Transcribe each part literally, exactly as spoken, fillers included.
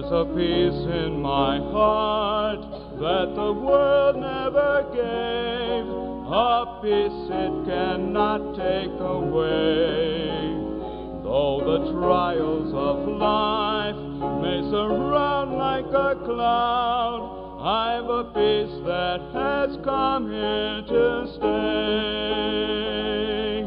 a peace in my heart that the world never gave, a peace it cannot take away. Though the trials of life may surround like a cloud, I've a peace that has come here to stay.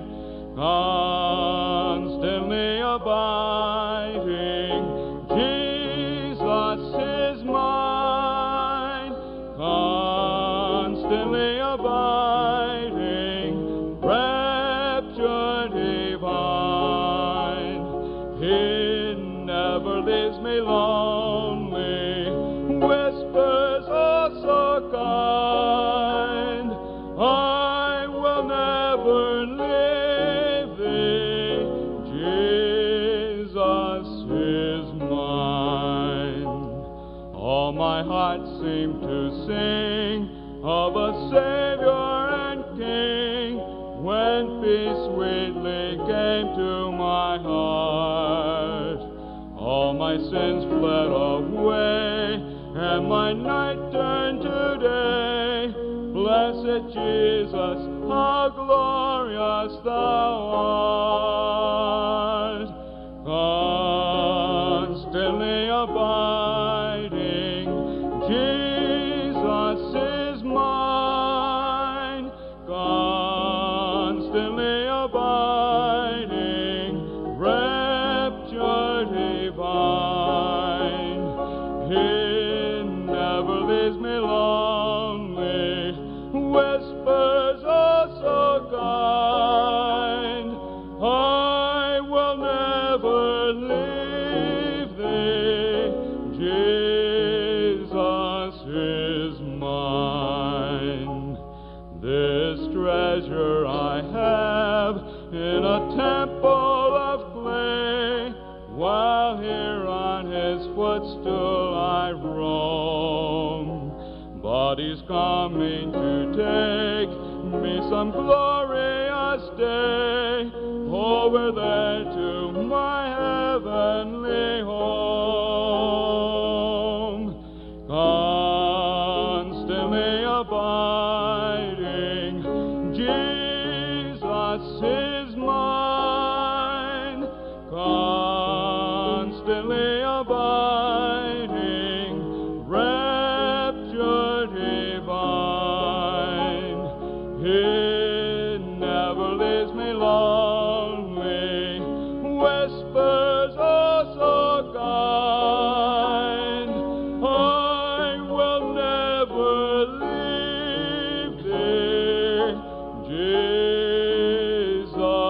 Constantly abiding, Jesus is mine. Constantly abiding, rapture divine. He never leaves me lonely, whispers oh so kind, I will never leave thee, Jesus is mine. All my heart seemed to sing of a Savior and King, when peace sweetly came to my heart. All my sins fled away, and my night turned to day. Blessed Jesus, how glorious thou art. Constantly abiding, Jesus is mine. Constantly abiding, rapture divine. He never leaves me lonely, whispers oh so kind, I will never leave thee, Jesus is mine. This treasure I have in a temple of clay, while here on his footstool I roam. But he's coming to take me some glorious day over there to my heavenly home. Constantly abiding, Jesus is mine. Constantly abiding, rapture divine. He never leaves me lonely, whispers oh so kind, I will never leave thee, Jesus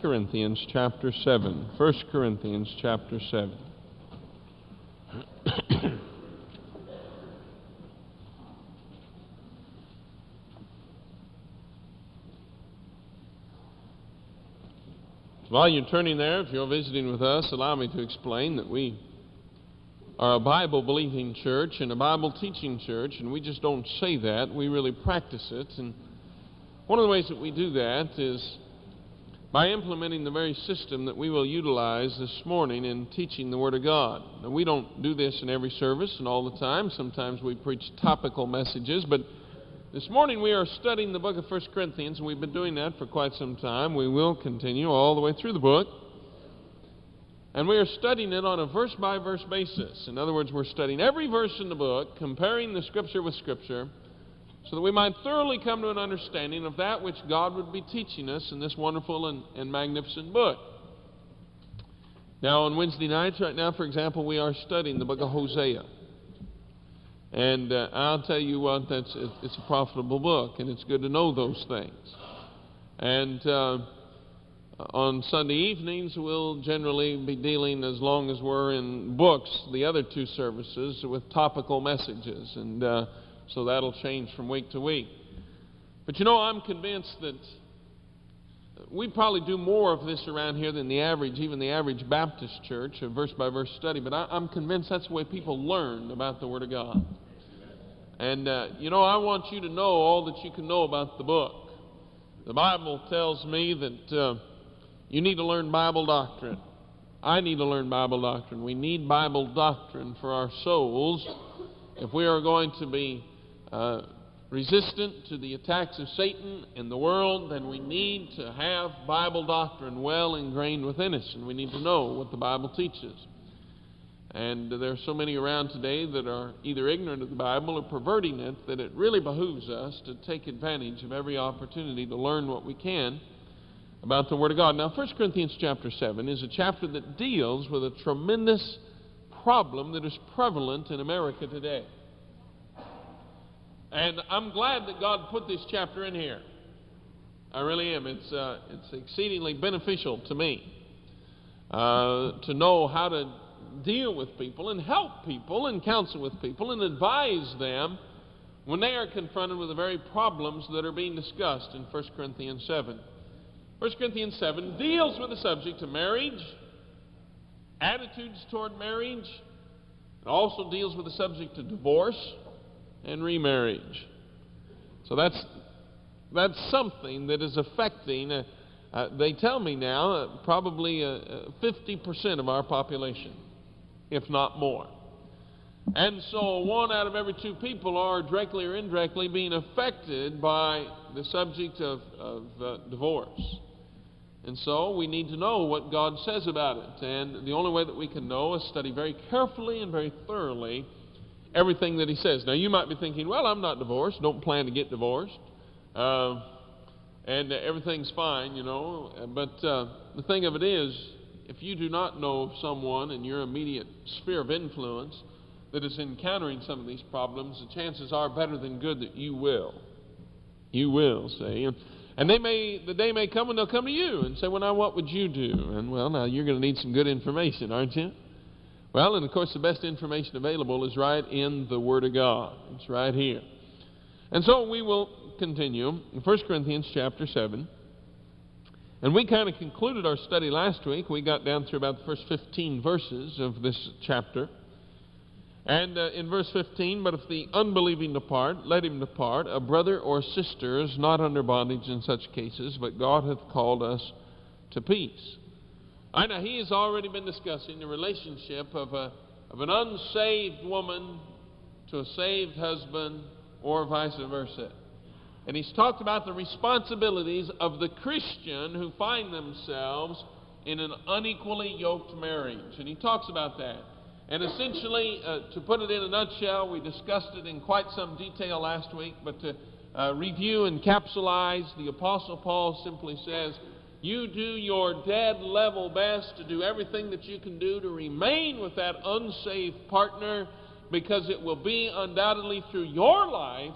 Corinthians chapter seven. First Corinthians chapter seven. While you're turning there, if you're visiting with us, allow me to explain that we are a Bible-believing church and a Bible-teaching church, and we just don't say that. We really practice it. And one of the ways that we do that is by implementing the very system that we will utilize this morning in teaching the Word of God. Now, we don't do this in every service and all the time. Sometimes we preach topical messages, but this morning we are studying the book of First Corinthians, and we've been doing that for quite some time. We will continue all the way through the book. And we are studying it on a verse-by-verse basis. In other words, we're studying every verse in the book, comparing the Scripture with Scripture, so that we might thoroughly come to an understanding of that which God would be teaching us in this wonderful and, and magnificent book. Now, on Wednesday nights right now, for example, we are studying the book of Hosea. And uh, I'll tell you what, that's it's a profitable book, and it's good to know those things. And uh, on Sunday evenings, we'll generally be dealing, as long as we're in books, the other two services, with topical messages. And uh, so that'll change from week to week. But you know, I'm convinced that we probably do more of this around here than the average, even the average Baptist church, a verse-by-verse study. But I, I'm convinced that's the way people learn about the Word of God. And, uh, you know, I want you to know all that you can know about the book. The Bible tells me that uh, you need to learn Bible doctrine. I need to learn Bible doctrine. We need Bible doctrine for our souls if we are going to be uh, resistant to the attacks of Satan in the world. Then we need to have Bible doctrine well ingrained within us, and we need to know what the Bible teaches. And there are so many around today that are either ignorant of the Bible or perverting it, that it really behooves us to take advantage of every opportunity to learn what we can about the Word of God. Now, First Corinthians chapter seven is a chapter that deals with a tremendous problem that is prevalent in America today. And I'm glad that God put this chapter in here. I really am. It's, uh, it's exceedingly beneficial to me uh, to know how to deal with people and help people and counsel with people and advise them when they are confronted with the very problems that are being discussed in First Corinthians seven. First Corinthians seven deals with the subject of marriage, attitudes toward marriage. It also deals with the subject of divorce and remarriage. So that's that's something that is affecting, uh, uh, they tell me now, uh, probably uh, uh, fifty percent of our population, if not more. And so one out of every two people are directly or indirectly being affected by the subject of, of uh, divorce. And so we need to know what God says about it. And the only way that we can know is study very carefully and very thoroughly everything that He says. Now, you might be thinking, well, I'm not divorced, don't plan to get divorced, uh, and uh, everything's fine, you know. But uh, the thing of it is, if you do not know of someone in your immediate sphere of influence that is encountering some of these problems, the chances are better than good that you will. You will, say. And, and they may, the day may come when they'll come to you and say, well, now, what would you do? And, well, now, you're going to need some good information, aren't you? Well, and of course, the best information available is right in the Word of God. It's right here. And so we will continue in First Corinthians chapter seven. And we kind of concluded our study last week. We got down through about the first fifteen verses of this chapter. And uh, in verse fifteen, but if the unbelieving depart, let him depart. A brother or sister is not under bondage in such cases, but God hath called us to peace. I know he has already been discussing the relationship of, a, of an unsaved woman to a saved husband, or vice versa. And he's talked about the responsibilities of the Christian who find themselves in an unequally yoked marriage. And he talks about that. And essentially, uh, to put it in a nutshell, we discussed it in quite some detail last week, but to uh, review and capsulize, the Apostle Paul simply says, you do your dead level best to do everything that you can do to remain with that unsaved partner, because it will be undoubtedly through your life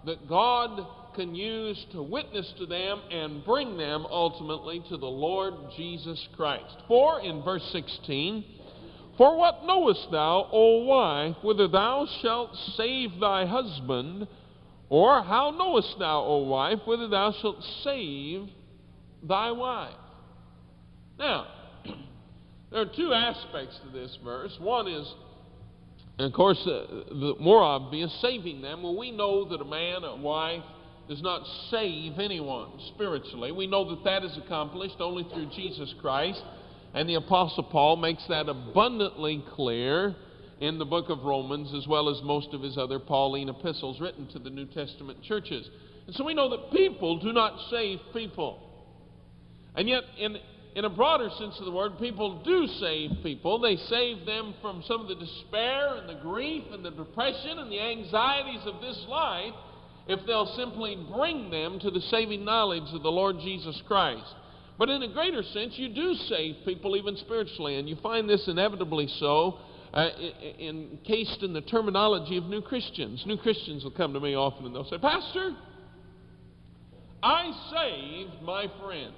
that God can use to witness to them and bring them ultimately to the Lord Jesus Christ. For, in verse sixteen, for what knowest thou, O wife, whether thou shalt save thy husband? Or how knowest thou, O wife, whether thou shalt save thy wife? Now, there are two aspects to this verse. One is, and of course, uh, the more obvious, saving them. Well, we know that a man, a wife, does not save anyone spiritually. We know that that is accomplished only through Jesus Christ. And the Apostle Paul makes that abundantly clear in the book of Romans, as well as most of his other Pauline epistles written to the New Testament churches. And so we know that people do not save people. And yet, in, in a broader sense of the word, people do save people. They save them from some of the despair and the grief and the depression and the anxieties of this life if they'll simply bring them to the saving knowledge of the Lord Jesus Christ. But in a greater sense, you do save people even spiritually, and you find this inevitably so uh, encased in the terminology of new Christians. New Christians will come to me often and they'll say, Pastor, I saved my friend.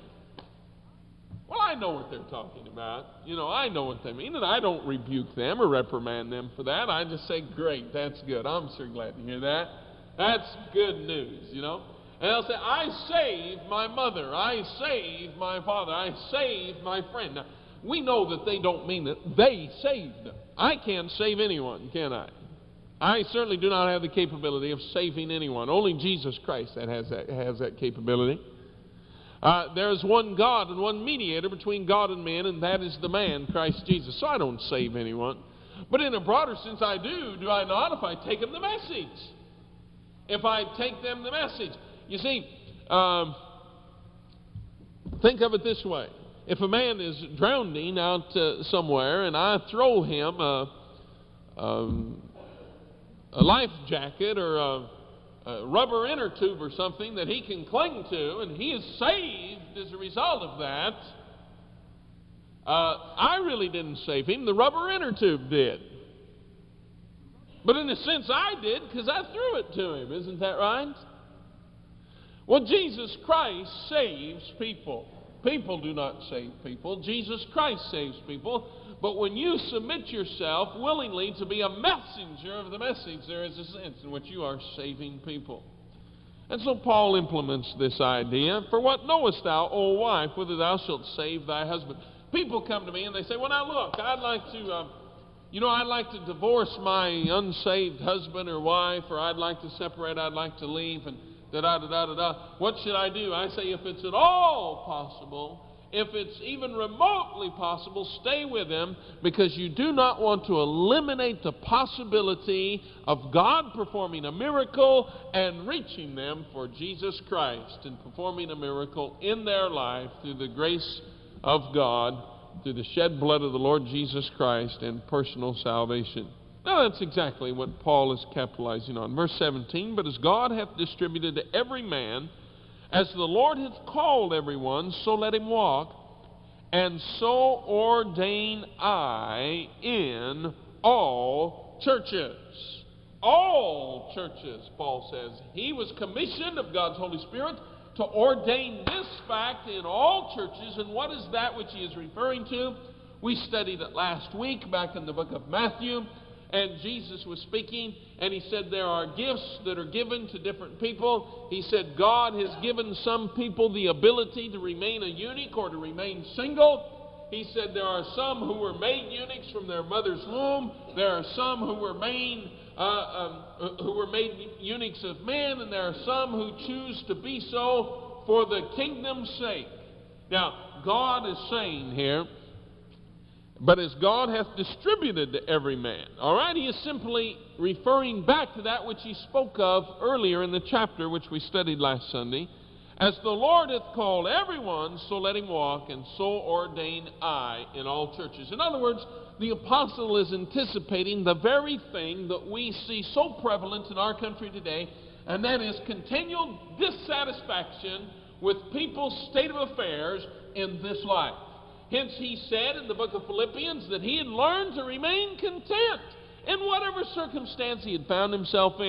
Well, I know what they're talking about. You know, I know what they mean, and I don't rebuke them or reprimand them for that. I just say, great, that's good. I'm sure glad to hear that. That's good news, you know. And they'll say, I saved my mother, I saved my father, I saved my friend. Now, we know that they don't mean that they saved them. I can't save anyone, can I? I certainly do not have the capability of saving anyone. Only Jesus Christ that has that, has that capability. Uh, there is one God and one mediator between God and men, and that is the man, Christ Jesus. So I don't save anyone. But in a broader sense, I do, do I not, if I take them the message? If I take them the message. You see, um, think of it this way. If a man is drowning out uh, somewhere and I throw him a, um, a life jacket or a, a rubber inner tube or something that he can cling to, and he is saved as a result of that, uh, I really didn't save him. The rubber inner tube did. But in a sense I did, because I threw it to him. Isn't that right? Well, Jesus Christ saves people. People do not save people. Jesus Christ saves people. But when you submit yourself willingly to be a messenger of the message, there is a sense in which you are saving people. And so Paul implements this idea. For what knowest thou, O wife, whether thou shalt save thy husband? People come to me and they say, well, now look, I'd like to, um, you know, I'd like to divorce my unsaved husband or wife, or I'd like to separate, I'd like to leave, and da-da-da-da-da-da. What should I do? I say, if it's at all possible, if it's even remotely possible, stay with them, because you do not want to eliminate the possibility of God performing a miracle and reaching them for Jesus Christ and performing a miracle in their life through the grace of God, through the shed blood of the Lord Jesus Christ and personal salvation. Now that's exactly what Paul is capitalizing on. Verse seventeen, but as God hath distributed to every man, as the Lord hath called everyone, so let him walk, and so ordain I in all churches. All churches, Paul says. He was commissioned of God's Holy Spirit to ordain this fact in all churches. And what is that which he is referring to? We studied it last week back in the book of Matthew. And Jesus was speaking, and he said there are gifts that are given to different people. He said God has given some people the ability to remain a eunuch or to remain single. He said there are some who were made eunuchs from their mother's womb. There are some who were made, uh, um, who were made eunuchs of men, and there are some who choose to be so for the kingdom's sake. Now, God is saying here, but as God hath distributed to every man. All right, he is simply referring back to that which he spoke of earlier in the chapter which we studied last Sunday. As the Lord hath called everyone, so let him walk, and so ordain I in all churches. In other words, the apostle is anticipating the very thing that we see so prevalent in our country today, and that is continual dissatisfaction with people's state of affairs in this life. Hence he said in the book of Philippians that he had learned to remain content in whatever circumstance he had found himself in.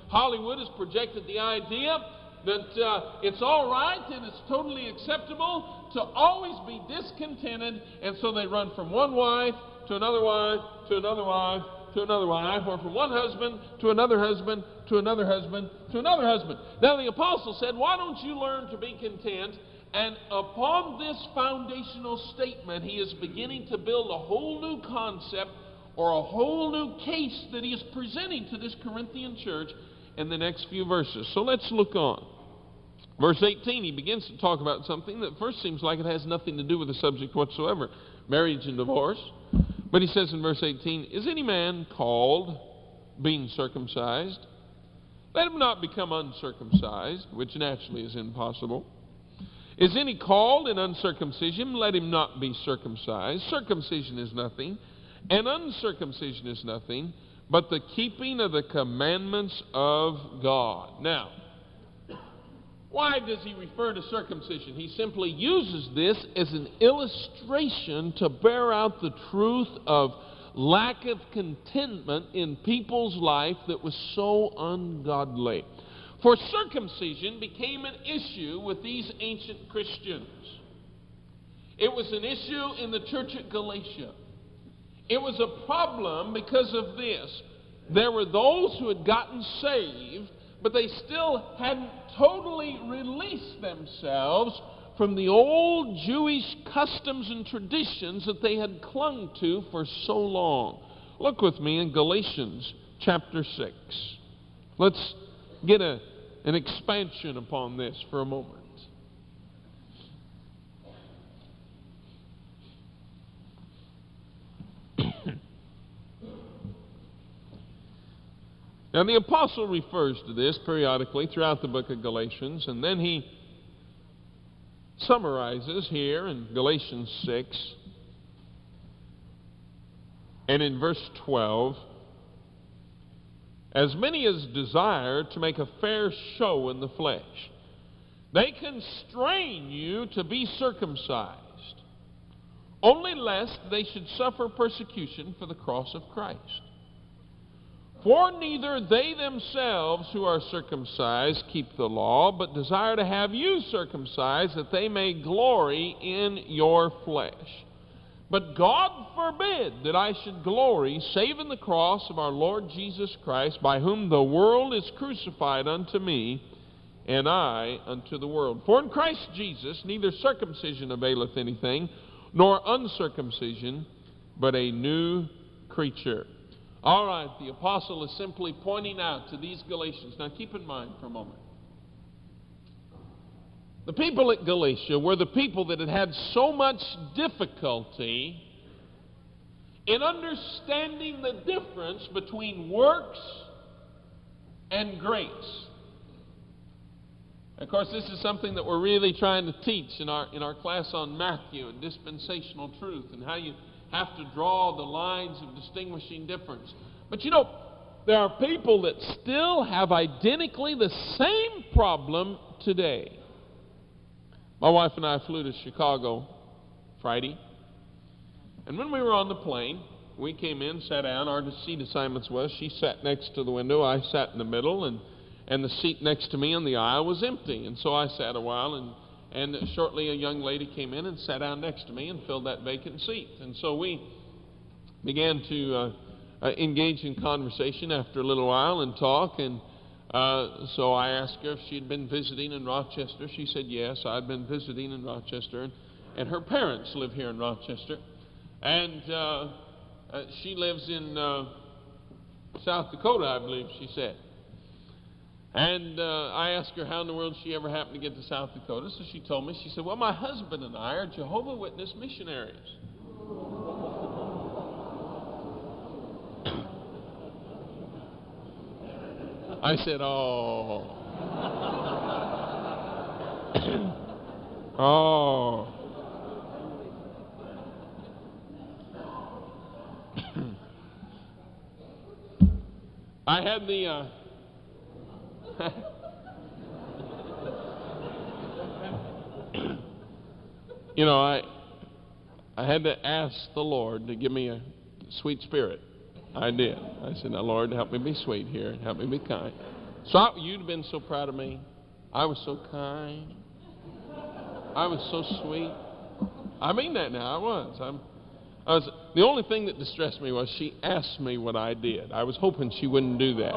Hollywood has projected the idea that uh, it's all right and it's totally acceptable to always be discontented, and so they run from one wife to another wife to another wife to another wife, or from one husband to another husband to another husband to another husband. Now the apostle said, why don't you learn to be content? And upon this foundational statement, he is beginning to build a whole new concept or a whole new case that he is presenting to this Corinthian church in the next few verses. So let's look on. Verse eighteen, he begins to talk about something that first seems like it has nothing to do with the subject whatsoever, marriage and divorce. But he says in verse eighteen, is any man called being circumcised? Let him not become uncircumcised, which naturally is impossible. Is any called in uncircumcision? Let him not be circumcised. Circumcision is nothing, and uncircumcision is nothing, but the keeping of the commandments of God. Now, why does he refer to circumcision? He simply uses this as an illustration to bear out the truth of lack of contentment in people's life that was so ungodly. For circumcision became an issue with these ancient Christians. It was an issue in the church at Galatia. It was a problem because of this. There were those who had gotten saved, but they still hadn't totally released themselves from the old Jewish customs and traditions that they had clung to for so long. Look with me in Galatians chapter six. Let's get a, an expansion upon this for a moment. Now, the apostle refers to this periodically throughout the book of Galatians, and then he summarizes here in Galatians six and in verse twelve, as many as desire to make a fair show in the flesh, they constrain you to be circumcised, only lest they should suffer persecution for the cross of Christ. For neither they themselves who are circumcised keep the law, but desire to have you circumcised, that they may glory in your flesh. But God forbid that I should glory, save in the cross of our Lord Jesus Christ, by whom the world is crucified unto me, and I unto the world. For in Christ Jesus neither circumcision availeth anything, nor uncircumcision, but a new creature. All right, the apostle is simply pointing out to these Galatians. Now keep in mind for a moment. The people at Galatia were the people that had had so much difficulty in understanding the difference between works and grace. Of course, this is something that we're really trying to teach in our, in our class on Matthew and dispensational truth, and how you have to draw the lines of distinguishing difference. But you know, there are people that still have identically the same problem today. My wife and I flew to Chicago Friday, and when we were on the plane, we came in, sat down. Our seat assignments was she sat next to the window, I sat in the middle, and, and the seat next to me on the aisle was empty. And so I sat a while, and And shortly a young lady came in and sat down next to me and filled that vacant seat. And so we began to uh, uh, engage in conversation after a little while and talk. And uh, so I asked her if she had been visiting in Rochester. She said, yes, I'd been visiting in Rochester. And, and her parents live here in Rochester. And uh, uh, she lives in uh, South Dakota, I believe she said. And uh, I asked her how in the world she ever happened to get to South Dakota. So she told me, she said, well, my husband and I are Jehovah's Witness missionaries. I said, oh. oh. I had the... Uh, you know, I I had to ask the Lord to give me a sweet spirit. I did. I said, now, Lord, help me be sweet here. Help me be kind. So I, you'd have been so proud of me. I was so kind. I was so sweet. I mean that now. I was. I'm, I was. The only thing that distressed me was she asked me what I did. I was hoping she wouldn't do that.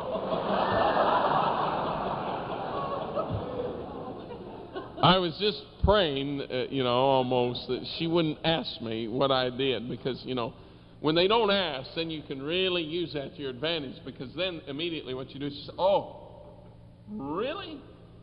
I was just praying, uh, you know, almost that she wouldn't ask me what I did, because, you know, when they don't ask, then you can really use that to your advantage, because then immediately what you do is you say, oh, really?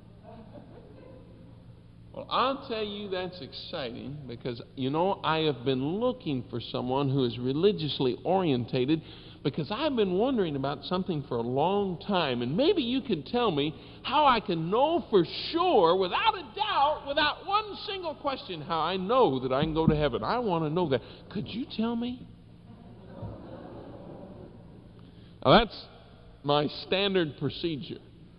Well, I'll tell you that's exciting, because, you know, I have been looking for someone who is religiously orientated, because I've been wondering about something for a long time, and maybe you can tell me how I can know for sure, without a doubt, without one single question, how I know that I can go to heaven. I want to know that. Could you tell me? Now, that's my standard procedure.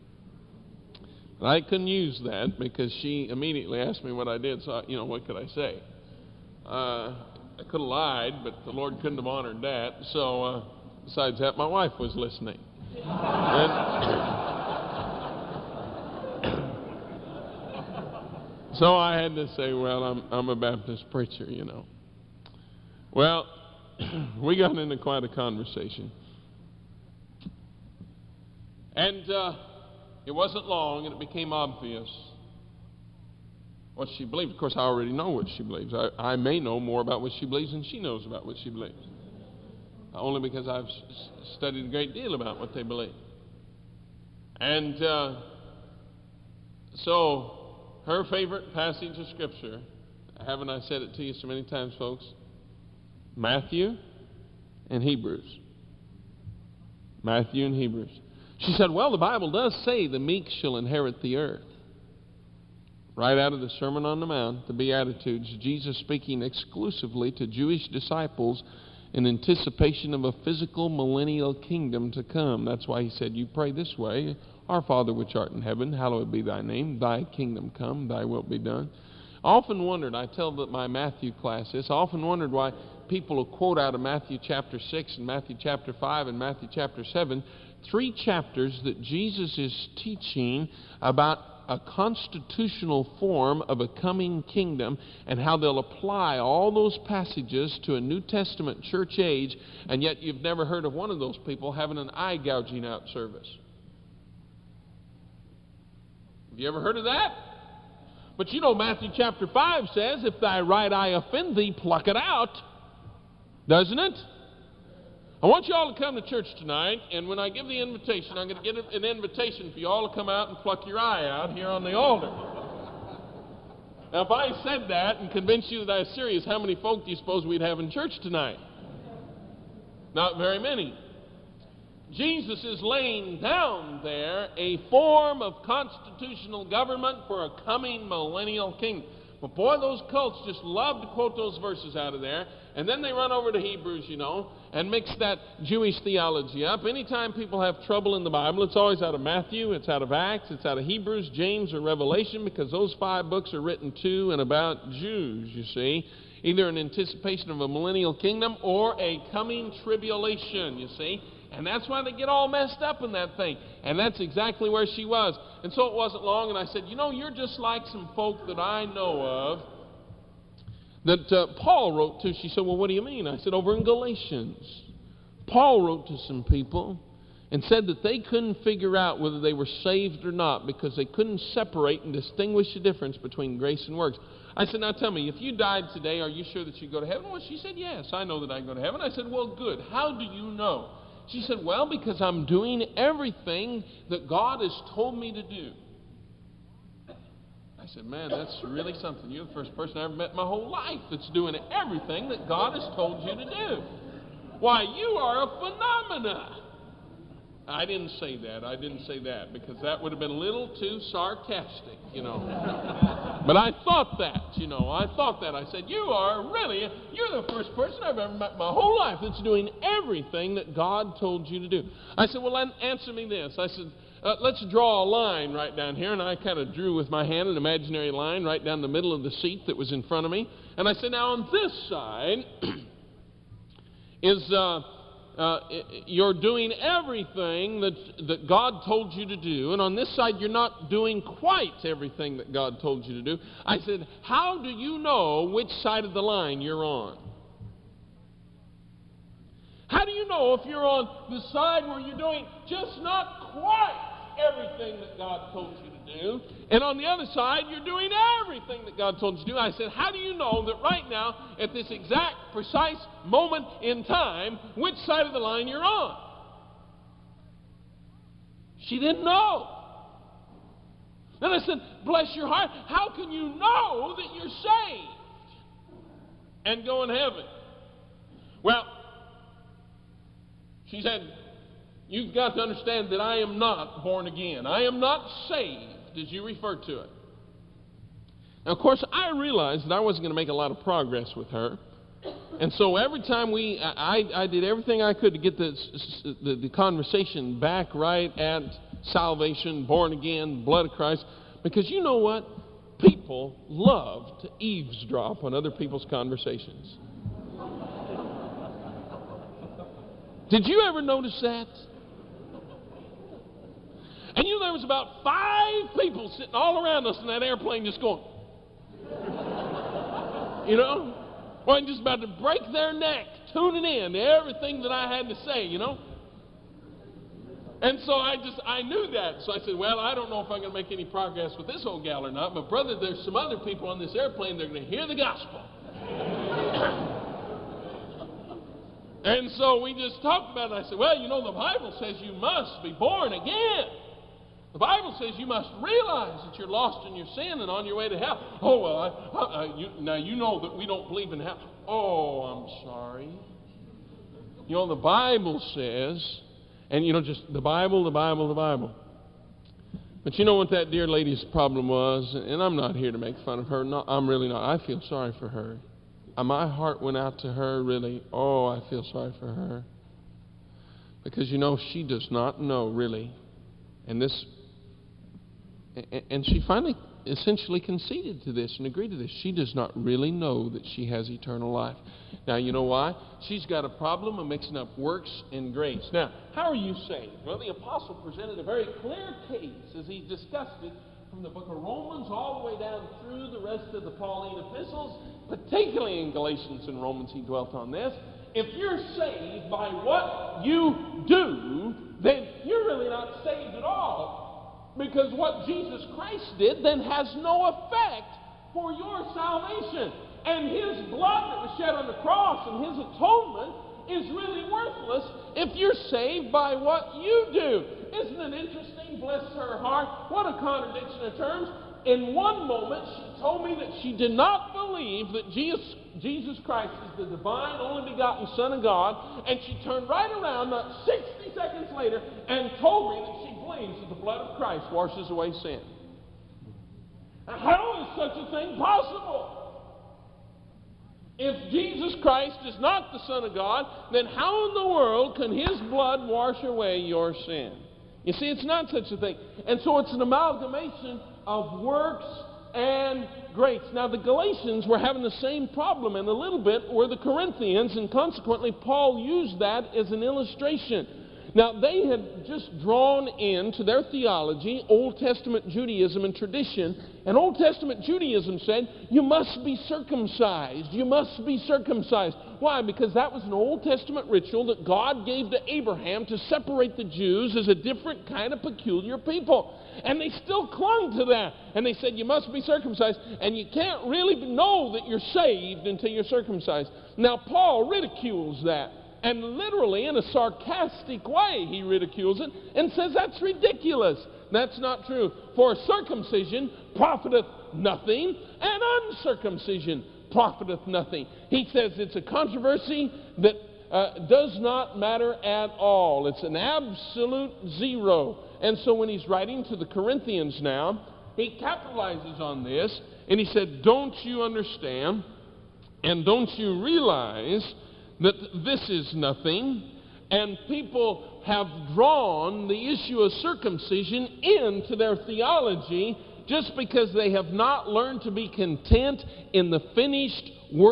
I couldn't use that because she immediately asked me what I did, so, I, you know, what could I say? Uh, I could have lied, but the Lord couldn't have honored that. So, uh, besides that, my wife was listening. And so I had to say, well, I'm, I'm a Baptist preacher, you know. Well, we got into quite a conversation. And uh, it wasn't long, and it became obvious what she believed. Of course, I already know what she believes. I, I may know more about what she believes than she knows about what she believes. Only because I've s- studied a great deal about what they believe. And uh, so, her favorite passage of Scripture, haven't I said it to you so many times, folks? Matthew and Hebrews. Matthew and Hebrews. She said, well, the Bible does say the meek shall inherit the earth. Right out of the Sermon on the Mount, the Beatitudes, Jesus speaking exclusively to Jewish disciples in anticipation of a physical millennial kingdom to come. That's why he said, you pray this way, our Father which art in heaven, hallowed be thy name, thy kingdom come, thy will be done. I often wondered, I tell that my Matthew class this, I often wondered why people will quote out of Matthew chapter six and Matthew chapter five and Matthew chapter seven, three chapters that Jesus is teaching about a constitutional form of a coming kingdom and how they'll apply all those passages to a New Testament church age, and yet you've never heard of one of those people having an eye gouging out service. Have you ever heard of that? But you know Matthew chapter five says, if thy right eye offend thee, pluck it out. Doesn't it? I want you all to come to church tonight, and when I give the invitation, I'm going to get an invitation for you all to come out and pluck your eye out here on the altar. Now, if I said that and convinced you that I was serious, how many folk do you suppose we'd have in church tonight? Not very many. Jesus is laying down there a form of constitutional government for a coming millennial kingdom. But boy, those cults just love to quote those verses out of there, and then they run over to Hebrews, you know, and mix that Jewish theology up. Anytime people have trouble in the Bible, it's always out of Matthew, it's out of Acts, it's out of Hebrews, James, or Revelation, because those five books are written to and about Jews, you see, either in anticipation of a millennial kingdom or a coming tribulation, you see. And that's why they get all messed up in that thing. And that's exactly where she was. And so it wasn't long, and I said, you know, you're just like some folk that I know of that uh, Paul wrote to. She said, well, what do you mean? I said, over in Galatians. Paul wrote to some people and said that they couldn't figure out whether they were saved or not because they couldn't separate and distinguish the difference between grace and works. I said, now tell me, if you died today, are you sure that you'd go to heaven? Well, she said, yes, I know that I can go to heaven. I said, well, good. How do you know? She said, well, because I'm doing everything that God has told me to do. I said, man, that's really something. You're the first person I ever met in my whole life that's doing everything that God has told you to do. Why, you are a phenomena. I didn't say that. I didn't say that because that would have been a little too sarcastic, you know. But I thought that, you know. I thought that. I said, you are really, you're the first person I've ever met in my whole life that's doing everything that God told you to do. I said, well, answer me this. I said, uh, let's draw a line right down here. And I kind of drew with my hand an imaginary line right down the middle of the seat that was in front of me. And I said, now on this side is... Uh, uh, you're doing everything that, that God told you to do, and on this side you're not doing quite everything that God told you to do. I said, how do you know which side of the line you're on? How do you know if you're on the side where you're doing just not quite everything that God told you to do, and on the other side you're doing everything that God told you to do? I said, how do you know that right now, at this exact precise moment in time, which side of the line you're on? She didn't know. Then I said, bless your heart, how can you know that you're saved and go in heaven? Well, she said, you've got to understand that I am not born again. I am not saved, as you refer to it. Now, of course, I realized that I wasn't going to make a lot of progress with her. And so every time we, I, I did everything I could to get the, the, the conversation back right at salvation, born again, blood of Christ. Because you know what? People love to eavesdrop on other people's conversations. Did you ever notice that? And you know, there was about five people sitting all around us in that airplane just going, you know, or just about to break their neck, tuning in to everything that I had to say, you know. And so I just, I knew that. So I said, well, I don't know if I'm going to make any progress with this old gal or not, but brother, there's some other people on this airplane that are going to hear the gospel. And so we just talked about it. I said, well, you know, the Bible says you must be born again. The Bible says you must realize that you're lost in your sin and on your way to hell. Oh, well, I, I, I, you, now you know that we don't believe in hell. Oh, I'm sorry. You know, the Bible says, and you know, just the Bible, the Bible, the Bible. But you know what that dear lady's problem was? And I'm not here to make fun of her. No, I'm really not. I feel sorry for her. My heart went out to her, really. Oh, I feel sorry for her. Because, you know, she does not know, really. And this, and she finally essentially conceded to this and agreed to this. She does not really know that she has eternal life. Now, you know why? She's got a problem of mixing up works and grace. Now, how are you saved? Well, the apostle presented a very clear case as he discussed it from the book of Romans all the way down through the rest of the Pauline epistles, particularly in Galatians and Romans he dwelt on this. If you're saved by what you do, then you're really not saved at all. Because what Jesus Christ did then has no effect for your salvation. And his blood that was shed on the cross and his atonement is really worthless if you're saved by what you do. Isn't it interesting? Bless her heart. What a contradiction of terms. In one moment, she told me that she did not believe that Jesus, Jesus Christ is the divine, only begotten Son of God, and she turned right around not sixty seconds later and told me that she believes that the blood of Christ washes away sin. How is such a thing possible? If Jesus Christ is not the Son of God, then how in the world can his blood wash away your sin? You see, it's not such a thing. And so it's an amalgamation of works and grace. Now, the Galatians were having the same problem, and a little bit were the Corinthians, and consequently, Paul used that as an illustration. Now, they had just drawn into their theology Old Testament Judaism and tradition, and Old Testament Judaism said, you must be circumcised. You must be circumcised. Why? Because that was an Old Testament ritual that God gave to Abraham to separate the Jews as a different kind of peculiar people. And they still clung to that. And they said, you must be circumcised, and you can't really know that you're saved until you're circumcised. Now, Paul ridicules that. And literally, in a sarcastic way, he ridicules it and says that's ridiculous. That's not true. For circumcision profiteth nothing, and uncircumcision profiteth nothing. He says it's a controversy that uh, does not matter at all. It's an absolute zero. And so when he's writing to the Corinthians now, he capitalizes on this, and he said, don't you understand, and don't you realize that this is nothing, and people have drawn the issue of circumcision into their theology just because they have not learned to be content in the finished work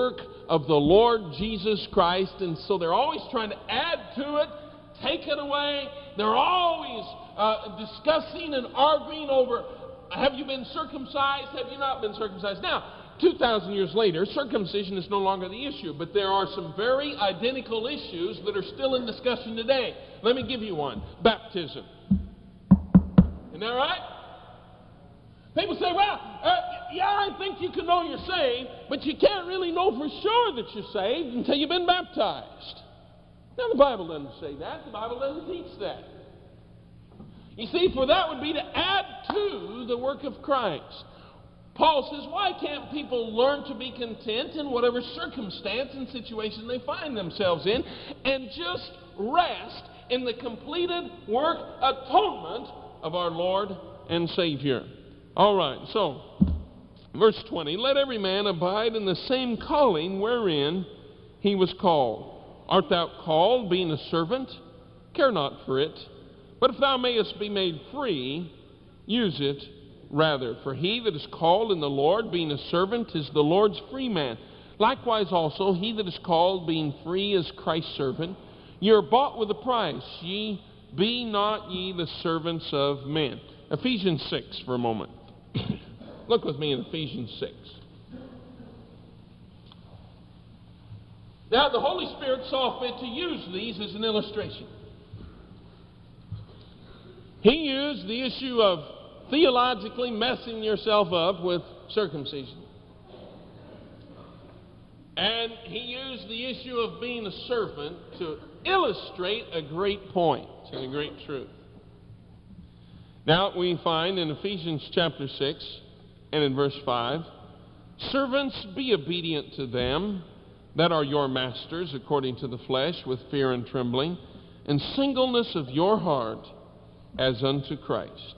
of the Lord Jesus Christ. And so they're always trying to add to it, take it away. They're always uh, discussing and arguing over, have you been circumcised? Have you not been circumcised? Now, two thousand years later, circumcision is no longer the issue, but there are some very identical issues that are still in discussion today. Let me give you one. Baptism. Isn't that right? People say, well, uh, yeah, I think you can know you're saved, but you can't really know for sure that you're saved until you've been baptized. Now, the Bible doesn't say that. The Bible doesn't teach that. You see, for that would be to add to the work of Christ. Paul says, why can't people learn to be content in whatever circumstance and situation they find themselves in and just rest in the completed work, atonement of our Lord and Savior? All right, so, verse twenty, let every man abide in the same calling wherein he was called. Art thou called, being a servant? Care not for it. But if thou mayest be made free, use it rather. For he that is called in the Lord, being a servant, is the Lord's free man. Likewise also, he that is called, being free, is Christ's servant. Ye are bought with a price. Ye be not ye the servants of men. Ephesians six for a moment. Look with me in Ephesians six. Now, the Holy Spirit saw fit to use these as an illustration. He used the issue of theologically messing yourself up with circumcision. And he used the issue of being a servant to illustrate a great point and a great truth. Now we find in Ephesians chapter six and in verse five, servants, be obedient to them that are your masters according to the flesh, with fear and trembling, and singleness of your heart as unto Christ.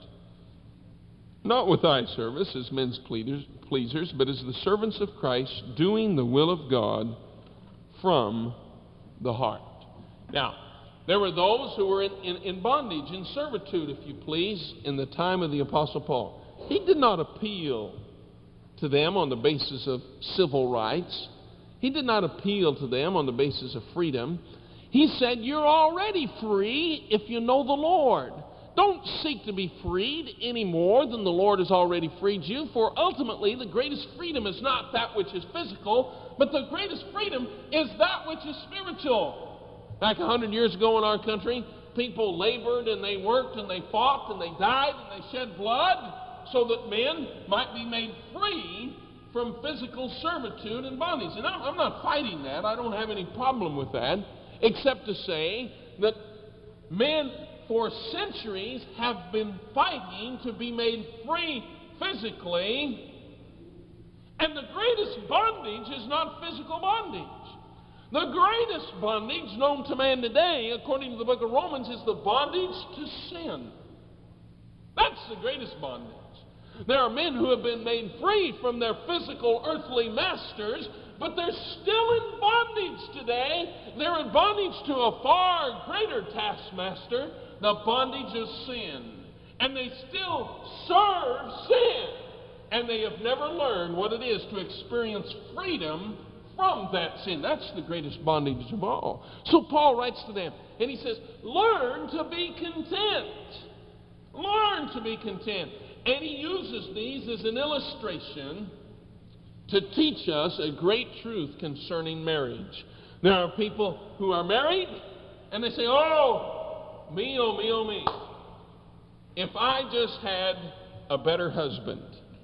Not with eye service as men's pleasers, but as the servants of Christ, doing the will of God from the heart. Now, there were those who were in, in, in bondage, in servitude, if you please, in the time of the Apostle Paul. He did not appeal to them on the basis of civil rights. He did not appeal to them on the basis of freedom. He said, you're already free if you know the Lord. Don't seek to be freed any more than the Lord has already freed you, for ultimately the greatest freedom is not that which is physical, but the greatest freedom is that which is spiritual. Back a hundred years ago in our country, people labored and they worked and they fought and they died and they shed blood so that men might be made free from physical servitude and bondage. And I'm, I'm not fighting that. I don't have any problem with that, except to say that men for centuries have been fighting to be made free physically, and the greatest bondage is not physical bondage. The greatest bondage known to man today, according to the book of Romans, is the bondage to sin. That's the greatest bondage. There are men who have been made free from their physical earthly masters, but they're still in bondage today. They're in bondage to a far greater taskmaster, the bondage of sin. And they still serve sin. And they have never learned what it is to experience freedom from that sin. That's the greatest bondage of all. So Paul writes to them, and he says, learn to be content. Learn to be content. And he uses these as an illustration to teach us a great truth concerning marriage. There are people who are married, and they say, oh, me, oh, me, oh, me. If I just had a better husband.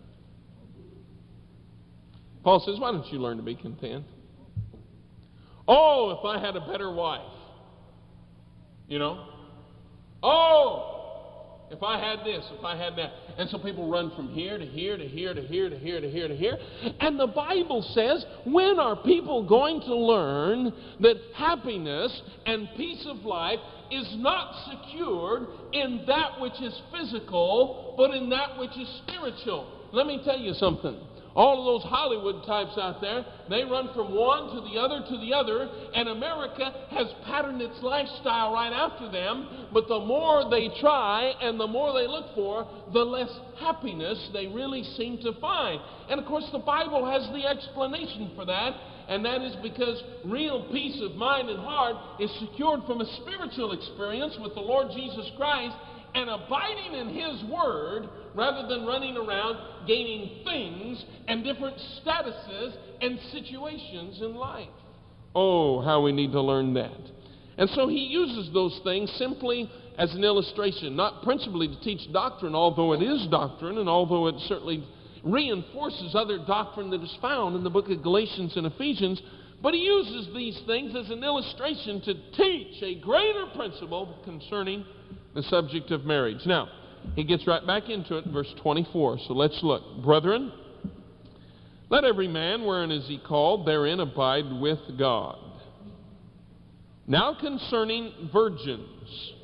Paul says, why don't you learn to be content? Oh, if I had a better wife. You know? Oh, if I had this, if I had that. And so people run from here to here to here to here to here to here to here. And the Bible says, when are people going to learn that happiness and peace of life is not secured in that which is physical, but in that which is spiritual? Let me tell you something. All of those Hollywood types out there, they run from one to the other to the other, and America has patterned its lifestyle right after them, but the more they try and the more they look for, the less happiness they really seem to find. And of course the Bible has the explanation for that, and that is because real peace of mind and heart is secured from a spiritual experience with the Lord Jesus Christ and abiding in His Word rather than running around gaining things and different statuses and situations in life. Oh, how we need to learn that. And so he uses those things simply as an illustration, not principally to teach doctrine, although it is doctrine, and although it certainly reinforces other doctrine that is found in the book of Galatians and Ephesians, but he uses these things as an illustration to teach a greater principle concerning the subject of marriage. Now, he gets right back into it in verse twenty-four, so let's look. Brethren, let every man, wherein is he called, therein abide with God. Now concerning virgins,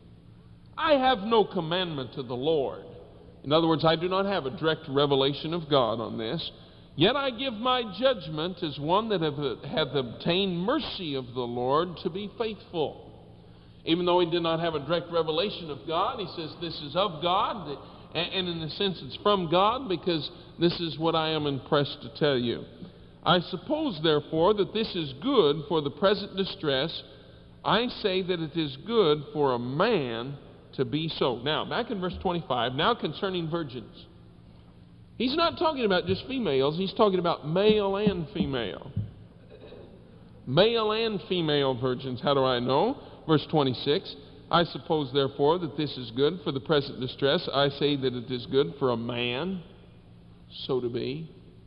I have no commandment of the Lord. In other words, I do not have a direct revelation of God on this. Yet I give my judgment as one that have, hath obtained mercy of the Lord to be faithful. Even though he did not have a direct revelation of God, he says this is of God, and in a sense it's from God, because this is what I am impressed to tell you. I suppose, therefore, that this is good for the present distress. I say that it is good for a man to be so. Now, back in verse twenty-five, now concerning virgins. He's not talking about just females, he's talking about male and female. Male and female virgins, how do I know? Verse twenty-six, I suppose, therefore, that this is good for the present distress. I say that it is good for a man so to be.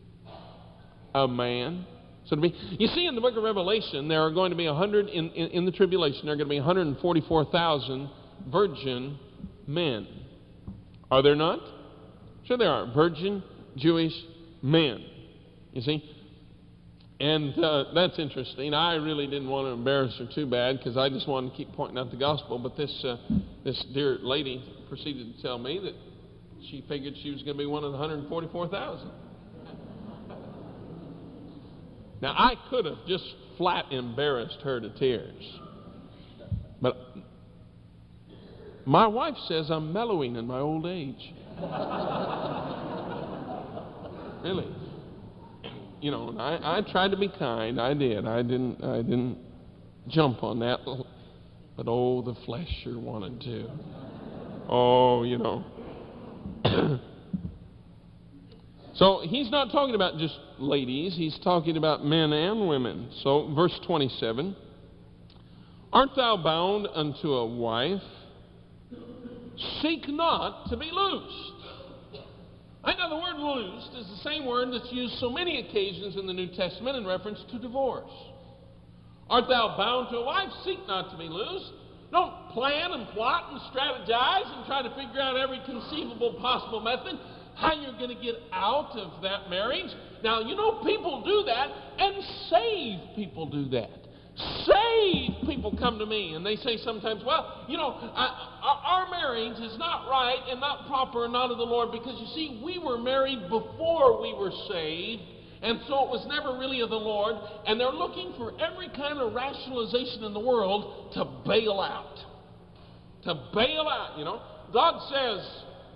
A man so to be. You see, in the book of Revelation, there are going to be a hundred, in, in, in the tribulation, there are going to be one hundred forty-four thousand virgin men. Are there not? Sure there are. Virgin Jewish men. You see? And uh, that's interesting. I really didn't want to embarrass her too bad because I just wanted to keep pointing out the gospel. But this uh, this dear lady proceeded to tell me that she figured she was going to be one of the one hundred forty-four thousand. Now, I could have just flat embarrassed her to tears. But my wife says I'm mellowing in my old age. Really. You know, and I, I tried to be kind. I did. I didn't I didn't jump on that. But oh, the flesh sure wanted to. Oh, you know. So he's not talking about just ladies. He's talking about men and women. So verse twenty-seven. Art thou bound unto a wife? Seek not to be loosed. I know the word loosed is the same word that's used so many occasions in the New Testament in reference to divorce. Art thou bound to a wife? Seek not to be loosed. Don't plan and plot and strategize and try to figure out every conceivable possible method how you're going to get out of that marriage. Now, you know, people do that, and saved people do that. Saved people come to me and they say sometimes, well, you know, I, our, our marriage is not right and not proper and not of the Lord because, you see, we were married before we were saved, and so it was never really of the Lord, and they're looking for every kind of rationalization in the world to bail out. To bail out, you know. God says,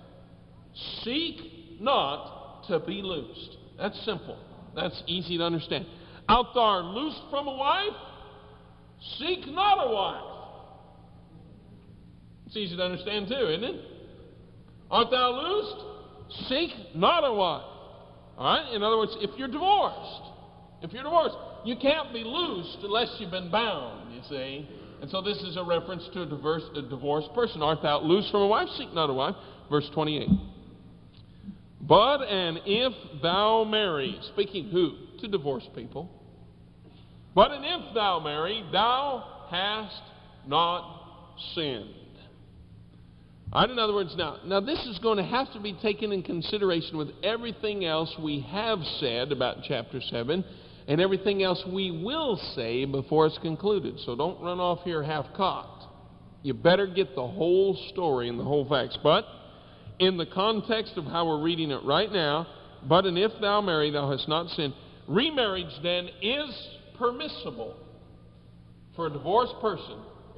seek not to be loosed. That's simple. That's easy to understand. Out thou loosed from a wife? Seek not a wife. It's easy to understand too, isn't it? Art thou loosed? Seek not a wife. All right? In other words, if you're divorced, if you're divorced, you can't be loosed unless you've been bound, you see. And so this is a reference to a, diverse, a divorced person. Art thou loosed from a wife? Seek not a wife. Verse twenty-eight. But and if thou marry, speaking who? To divorced people. But and if thou marry, thou hast not sinned. All right, in other words, now, now this is going to have to be taken in consideration with everything else we have said about chapter seven and everything else we will say before it's concluded. So don't run off here half-cocked. You better get the whole story and the whole facts. But in the context of how we're reading it right now, but and if thou marry, thou hast not sinned. Remarriage then is permissible for a divorced person,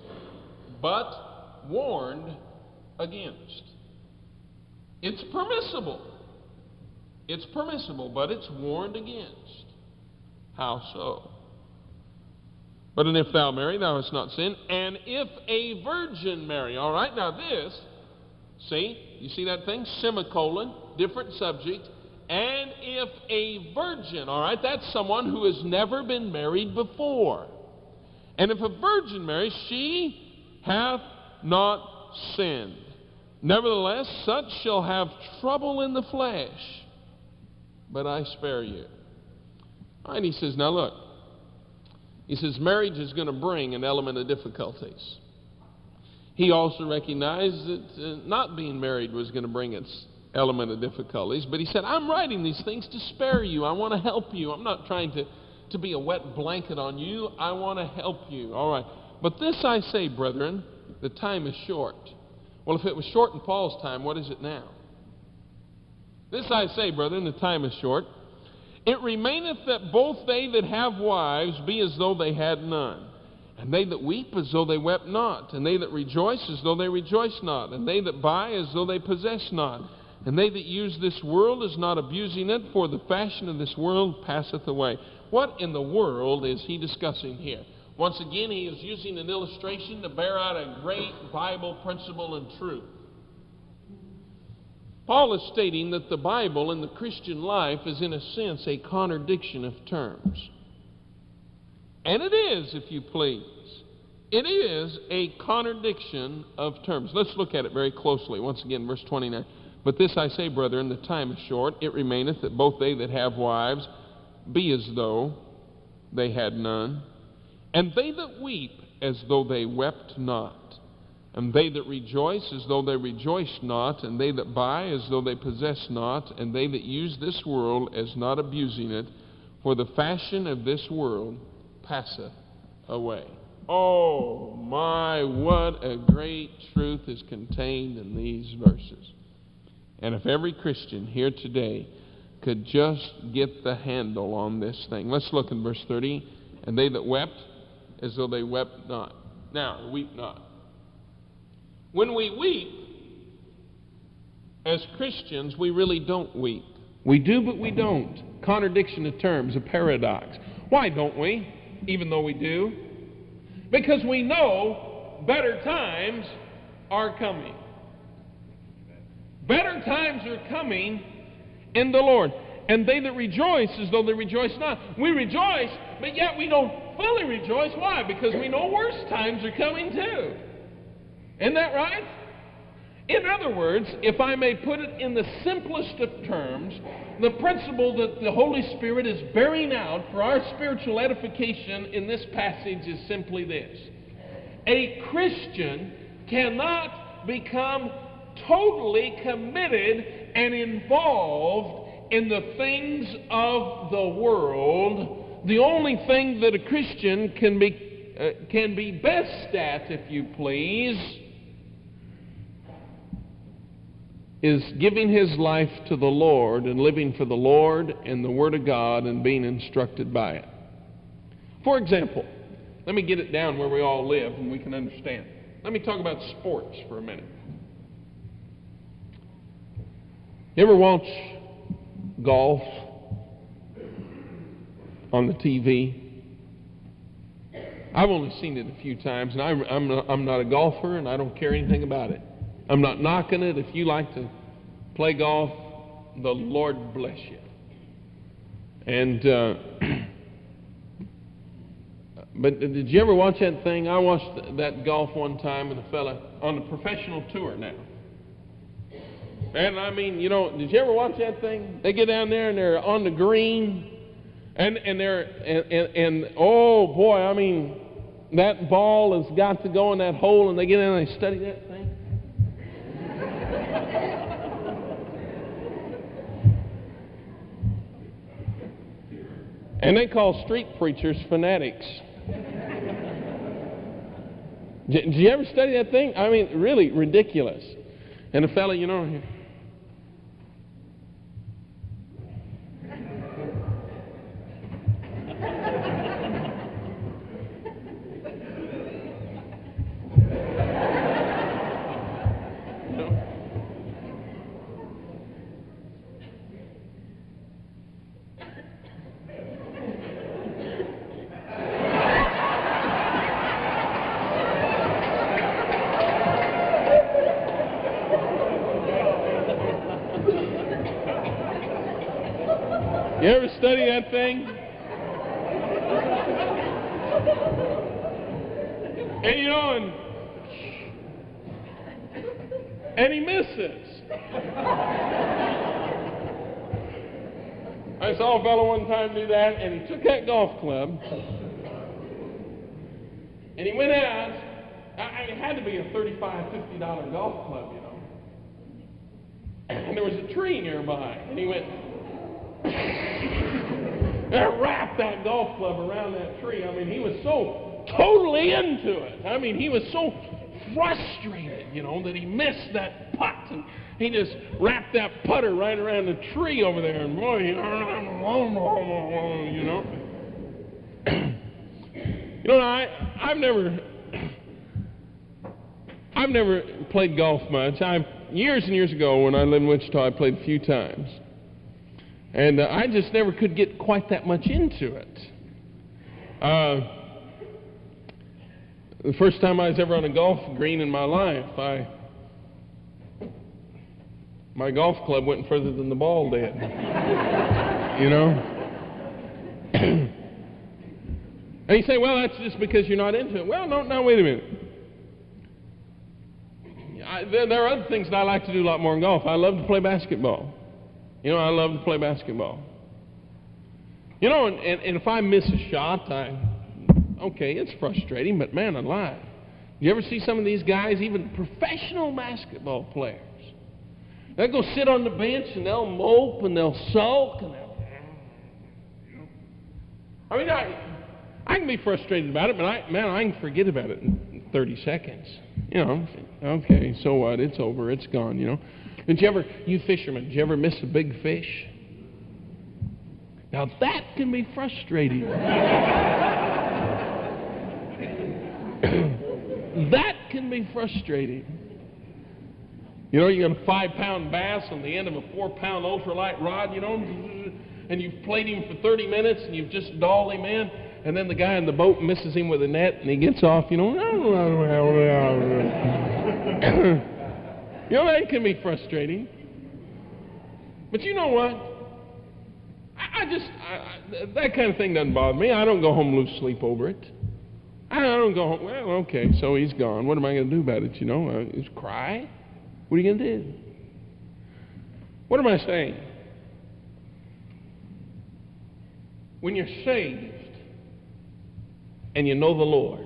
but warned against. It's permissible. It's permissible, but it's warned against. How so? But and if thou marry, thou hast not sinned. And if a virgin marry. All right, now this, see, you see that thing? Semicolon, different subject. And if a virgin, all right, that's someone who has never been married before. And if a virgin marries, she hath not sinned. Nevertheless, such shall have trouble in the flesh, but I spare you. All right, he says, now look. He says marriage is going to bring an element of difficulties. He also recognized that uh, not being married was going to bring its element of difficulties. But he said, I'm writing these things to spare you. I want to help you. I'm not trying to, to be a wet blanket on you. I want to help you. All right. But this I say, brethren, the time is short. Well, if it was short in Paul's time, what is it now? This I say, brethren, the time is short. It remaineth that both they that have wives be as though they had none, and they that weep as though they wept not, and they that rejoice as though they rejoice not, and they that buy as though they possess not, and they that use this world as not abusing it, for the fashion of this world passeth away. What in the world is he discussing here? Once again, he is using an illustration to bear out a great Bible principle and truth. Paul is stating that the Bible and the Christian life is, in a sense, a contradiction of terms. And it is, if you please. It is a contradiction of terms. Let's look at it very closely. Once again, verse twenty-nine. But this I say, brethren, the time is short. It remaineth that both they that have wives be as though they had none, and they that weep as though they wept not. And they that rejoice as though they rejoice not, and they that buy as though they possess not, and they that use this world as not abusing it, for the fashion of this world passeth away. Oh my, what a great truth is contained in these verses. And if every Christian here today could just get the handle on this thing. Let's look in verse thirty. And they that wept as though they wept not. Now, weep not. When we weep, as Christians, we really don't weep. We do, but we don't. Contradiction of terms, a paradox. Why don't we, even though we do? Because we know better times are coming. Better times are coming in the Lord. And they that rejoice as though they rejoice not. We rejoice, but yet we don't fully rejoice. Why? Because we know worse times are coming too. Isn't that right? In other words, if I may put it in the simplest of terms, the principle that the Holy Spirit is bearing out for our spiritual edification in this passage is simply this. A Christian cannot become totally committed and involved in the things of the world. The only thing that a Christian can be, uh, can be best at, if you please, is giving his life to the Lord and living for the Lord and the Word of God and being instructed by it. For example, let me get it down where we all live and we can understand. Let me talk about sports for a minute. You ever watch golf on the T V? I've only seen it a few times, and I, I'm, not, I'm not a golfer, and I don't care anything about it. I'm not knocking it. If you like to play golf, the Lord bless you. And uh, but did you ever watch that thing? I watched that golf one time with a fella on the professional tour now. And I mean, you know, did you ever watch that thing? They get down there and they're on the green, and and they're and and, and oh boy, I mean, that ball has got to go in that hole, and they get in and they study that thing. And they call street preachers fanatics. Did you ever study that thing? I mean, really ridiculous. And a fella, you know, You ever study that thing? And you know, and, and he misses. I saw a fellow one time do that, and he took that golf club, and he went out. I mean, it had to be a thirty-five dollars, fifty dollars golf club, you know. And there was a tree nearby, and he went and wrapped that golf club around that tree. I mean, he was so totally into it. I mean, he was so frustrated, you know, that he missed that putt, and he just wrapped that putter right around the tree over there, and boy, you know. You know, I, I've never, I've never played golf much. I've years and years ago when I lived in Wichita, I played a few times, and uh, I just never could get quite that much into it. Uh, the first time I was ever on a golf green in my life, I. My golf club went further than the ball did. You know? And you say, well, that's just because you're not into it. Well, no, no, wait a minute. I, there, there are other things that I like to do a lot more in golf. I love to play basketball. You know, I love to play basketball. You know, and, and, and if I miss a shot, I, okay, it's frustrating, but man alive. You ever see some of these guys, even professional basketball players? They'll go sit on the bench and they'll mope and they'll sulk and they'll, you know. I mean, I, I can be frustrated about it, but I, man, I can forget about it in thirty seconds. You know, okay, so what? It's over. It's gone, you know. Did you ever, you fishermen, did you ever miss a big fish? Now that can be frustrating. That can be frustrating. You know, you got a five-pound bass on the end of a four-pound ultralight rod, you know, and you've played him for thirty minutes, and you've just dolled him in, and then the guy in the boat misses him with a net, and he gets off, you know. You know, that can be frustrating. But you know what? I, I just, I, I, that kind of thing doesn't bother me. I don't go home and lose sleep over it. I don't go home, well, okay, so he's gone. What am I going to do about it, you know? Uh, just cry? What are you going to do? What am I saying? When you're saved and you know the Lord,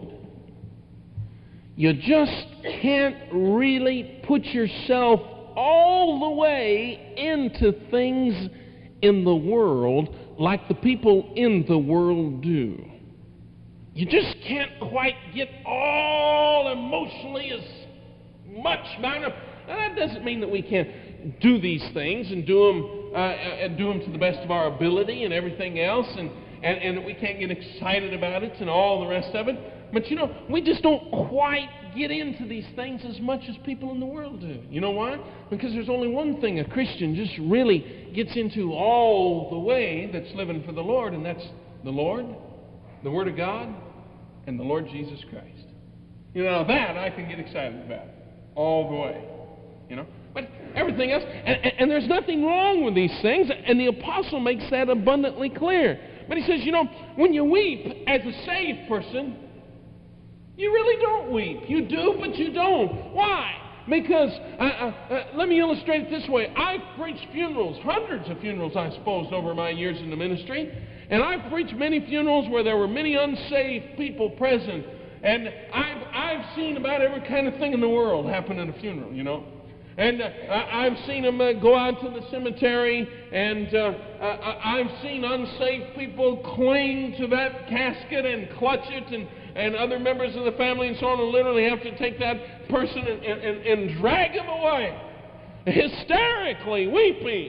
you just can't really put yourself all the way into things in the world like the people in the world do. You just can't quite get all emotionally as much bound up. Now, that doesn't mean that we can't do these things and do them uh, and do them to the best of our ability and everything else, and, and, and we can't get excited about it and all the rest of it. But, you know, we just don't quite get into these things as much as people in the world do. You know why? Because there's only one thing a Christian just really gets into all the way that's living for the Lord, and that's the Lord, the Word of God, and the Lord Jesus Christ. You know, that I can get excited about all the way. You know, but everything else, and, and, and there's nothing wrong with these things, and the apostle makes that abundantly clear. But he says, you know, when you weep as a saved person, you really don't weep. You do, but you don't. Why? Because, uh, uh, uh, let me illustrate it this way. I've preached funerals, hundreds of funerals, I suppose, over my years in the ministry, and I've preached many funerals where there were many unsaved people present, and I've, I've seen about every kind of thing in the world happen at a funeral, you know. And uh, I've seen them uh, go out to the cemetery, and uh, uh, I've seen unsaved people cling to that casket and clutch it, and, and other members of the family and so on, and literally have to take that person and, and, and drag him away, hysterically weeping.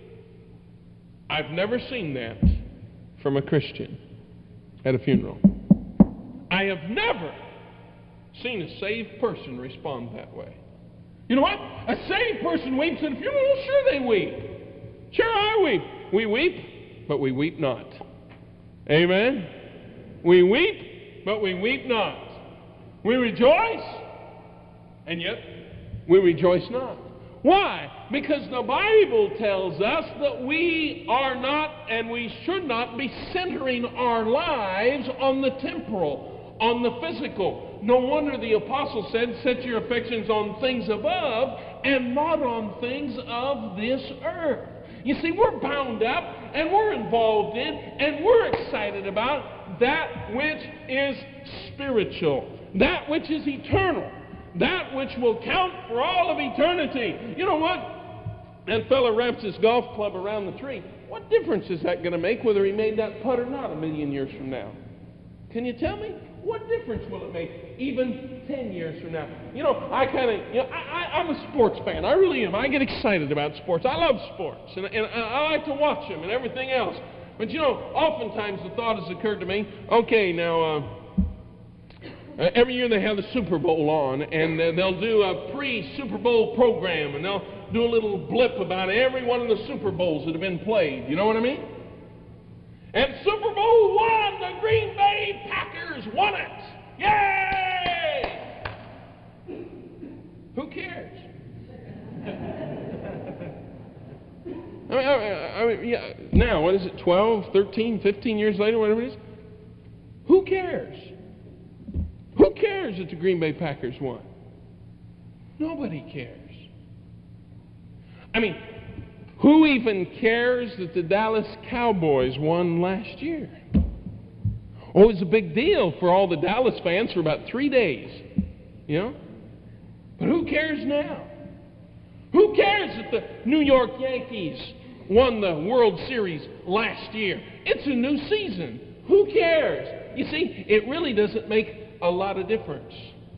I've never seen that from a Christian at a funeral. I have never seen a saved person respond that way. You know what? A saved person weeps at a funeral. Well, sure they weep. Sure I weep. We weep, but we weep not. Amen? We weep, but we weep not. We rejoice, and yet we rejoice not. Why? Because the Bible tells us that we are not and we should not be centering our lives on the temporal, on the physical. No wonder the apostle said, set your affections on things above and not on things of this earth. You see, we're bound up and we're involved in and we're excited about that which is spiritual, that which is eternal, that which will count for all of eternity. You know what? That fella wraps his golf club around the tree. What difference is that going to make whether he made that putt or not a million years from now? Can you tell me? What difference will it make even ten years from now? You know, I kind of, you know, I, I, I'm a sports fan. I really am. I get excited about sports. I love sports, and, and I like to watch them and everything else. But, you know, oftentimes the thought has occurred to me, okay, now, uh, Uh, every year they have the Super Bowl on, and uh, they'll do a pre-Super Bowl program, and they'll do a little blip about every one of the Super Bowls that have been played. You know what I mean? And Super Bowl one, the Green Bay Packers won it. Yay! Who cares? I mean, I, I mean yeah, now, what is it, twelve, thirteen, fifteen years later, whatever it is? Who cares? Who cares that the Green Bay Packers won? Nobody cares. I mean, who even cares that the Dallas Cowboys won last year? Oh, it was a big deal for all the Dallas fans for about three days. You know? But who cares now? Who cares that the New York Yankees won the World Series last year? It's a new season. Who cares? You see, it really doesn't make a lot of difference.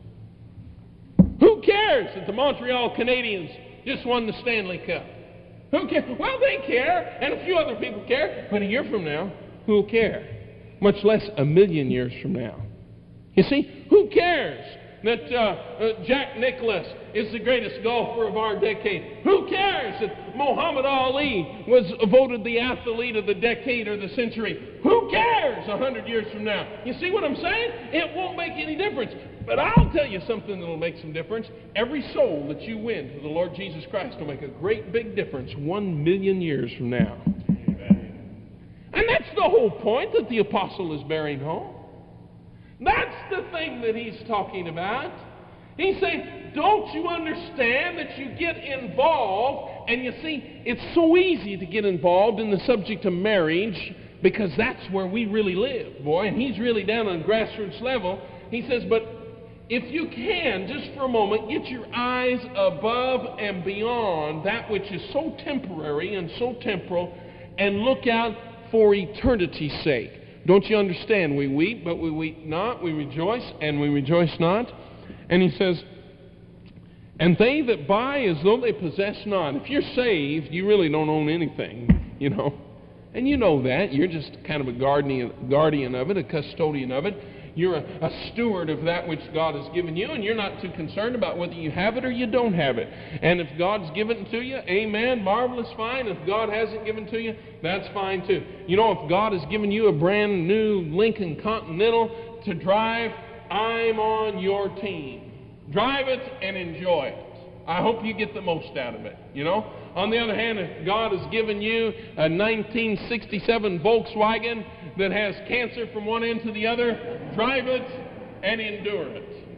Who cares that the Montreal Canadiens just won the Stanley Cup? Who cares? Well, they care, and a few other people care, but a year from now, who'll care? Much less a million years from now. You see, who cares that uh, uh, Jack Nicklaus is the greatest golfer of our decade? Who cares that Muhammad Ali was voted the athlete of the decade or the century? Who cares a hundred years from now? You see what I'm saying? It won't make any difference. But I'll tell you something that'll make some difference. Every soul that you win to the Lord Jesus Christ will make a great big difference one million years from now. Amen. And that's the whole point that the apostle is bearing home. That's the thing that he's talking about. He's saying, don't you understand that you get involved? And you see, it's so easy to get involved in the subject of marriage because that's where we really live, boy. And he's really down on grassroots level. He says, but if you can, just for a moment, get your eyes above and beyond that which is so temporary and so temporal and look out for eternity's sake. Don't you understand? We weep, but we weep not. We rejoice, and we rejoice not. And he says, and they that buy as though they possess not. If you're saved, you really don't own anything, you know. And you know that. You're just kind of a guardian, guardian of it, a custodian of it. You're a, a steward of that which God has given you, and you're not too concerned about whether you have it or you don't have it. And if God's given it to you, amen, marvelous, fine. If God hasn't given it to you, that's fine too. You know, if God has given you a brand new Lincoln Continental to drive, I'm on your team. Drive it and enjoy it. I hope you get the most out of it, you know. On the other hand, if God has given you a nineteen sixty-seven Volkswagen that has cancer from one end to the other, drive it and endure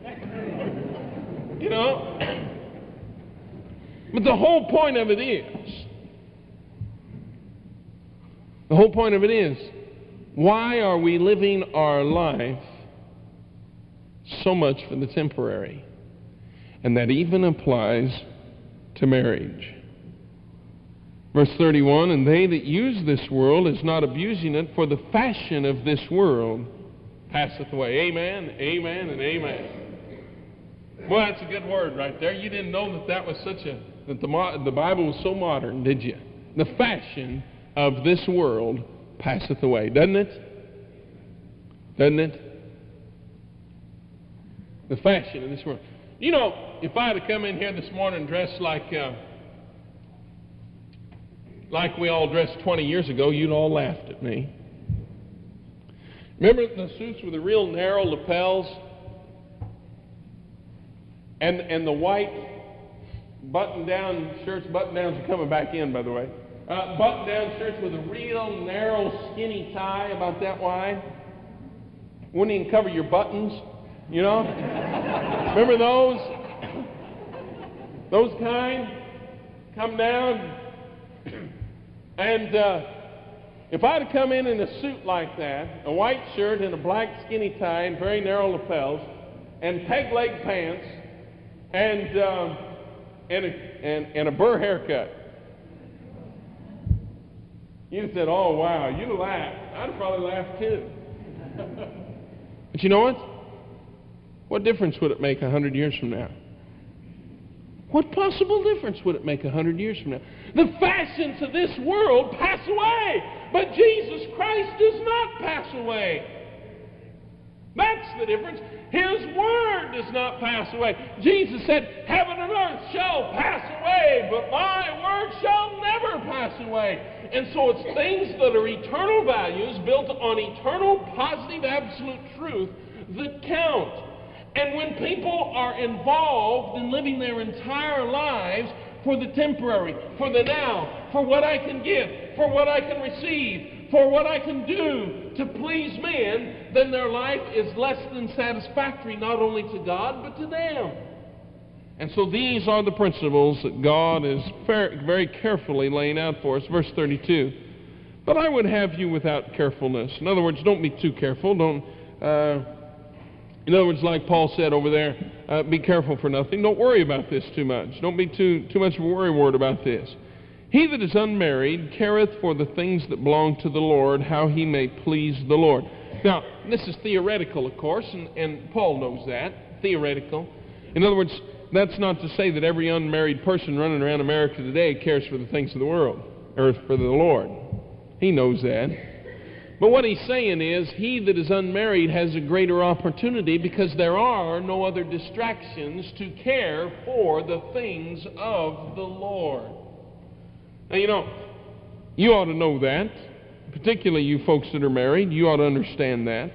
it. You know? But the whole point of it is, the whole point of it is, why are we living our life so much for the temporary? And that even applies to marriage. Verse thirty-one, and they that use this world is not abusing it, for the fashion of this world passeth away. Amen, amen, and amen. Well, that's a good word right there. You didn't know that that was such a, that the, the Bible was so modern, did you? The fashion of this world passeth away, doesn't it? Doesn't it? The fashion of this world. You know, if I had to come in here this morning dressed like uh, like we all dressed twenty years ago, you'd all laughed at me. Remember the suits with the real narrow lapels and and the white button-down shirts. Button-downs are coming back in, by the way. Uh, button-down shirts with a real narrow, skinny tie about that wide. Wouldn't even cover your buttons, you know? Remember those? Those kind? Come down. And uh, if I'd have come in in a suit like that, a white shirt and a black skinny tie and very narrow lapels, and peg-leg pants, and, um, and, a, and, and a burr haircut, you'd have said, oh, wow, you'd have laughed. I'd have probably laughed too. But you know what? What difference would it make a hundred years from now? What possible difference would it make a hundred years from now? The fashions of this world pass away, but Jesus Christ does not pass away. That's the difference. His word does not pass away. Jesus said, heaven and earth shall pass away, but my word shall never pass away. And so it's things that are eternal values built on eternal, positive, absolute truth that count. And when people are involved in living their entire lives for the temporary, for the now, for what I can give, for what I can receive, for what I can do to please men, then their life is less than satisfactory, not only to God, but to them. And so these are the principles that God is very carefully laying out for us. Verse thirty-two. But I would have you without carefulness. In other words, don't be too careful. Don't... Uh, In other words, like Paul said over there, uh, be careful for nothing. Don't worry about this too much. Don't be too, too much of a worrywart about this. He that is unmarried careth for the things that belong to the Lord, how he may please the Lord. Now, this is theoretical, of course, and, and Paul knows that. Theoretical. In other words, that's not to say that every unmarried person running around America today cares for the things of the world, or for the Lord. He knows that. But what he's saying is, he that is unmarried has a greater opportunity because there are no other distractions to care for the things of the Lord. Now, you know, you ought to know that. Particularly you folks that are married, you ought to understand that.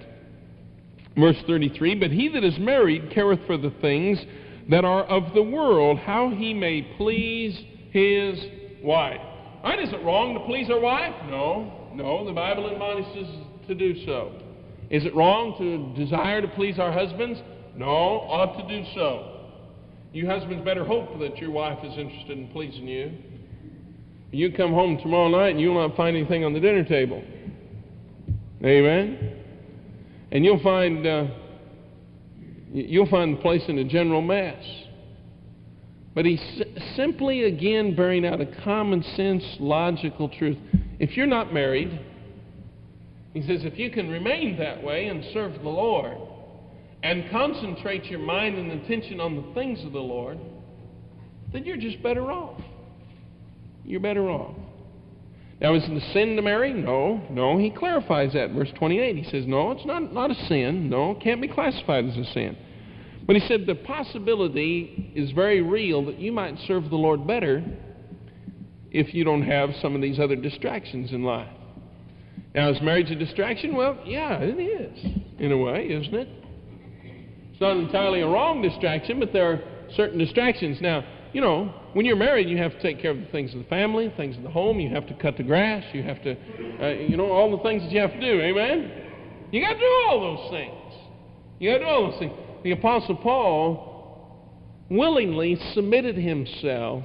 Verse thirty-three, but he that is married careth for the things that are of the world, how he may please his wife. All right, is it wrong to please our wife? No. No, the Bible admonishes to do so. Is it wrong to desire to please our husbands? No, ought to do so. You husbands better hope that your wife is interested in pleasing you. You come home tomorrow night and you'll not find anything on the dinner table. Amen? And you'll find uh, you'll find the place in a general mess. But he's simply again bearing out a common sense, logical truth. If you're not married, he says, if you can remain that way and serve the Lord and concentrate your mind and attention on the things of the Lord, then you're just better off. You're better off. Now, is it a sin to marry? No, no. He clarifies that in verse twenty-eight. He says, no, it's not, not a sin. No, it can't be classified as a sin. But he said the possibility is very real that you might serve the Lord better if you don't have some of these other distractions in life. Now, is marriage a distraction? Well, yeah, it is, in a way, isn't it? It's not entirely a wrong distraction, but there are certain distractions. Now, you know, when you're married, you have to take care of the things of the family, things of the home. You have to cut the grass. You have to, uh, you know, all the things that you have to do. Amen? You got to do all those things. You got to do all those things. The Apostle Paul willingly submitted himself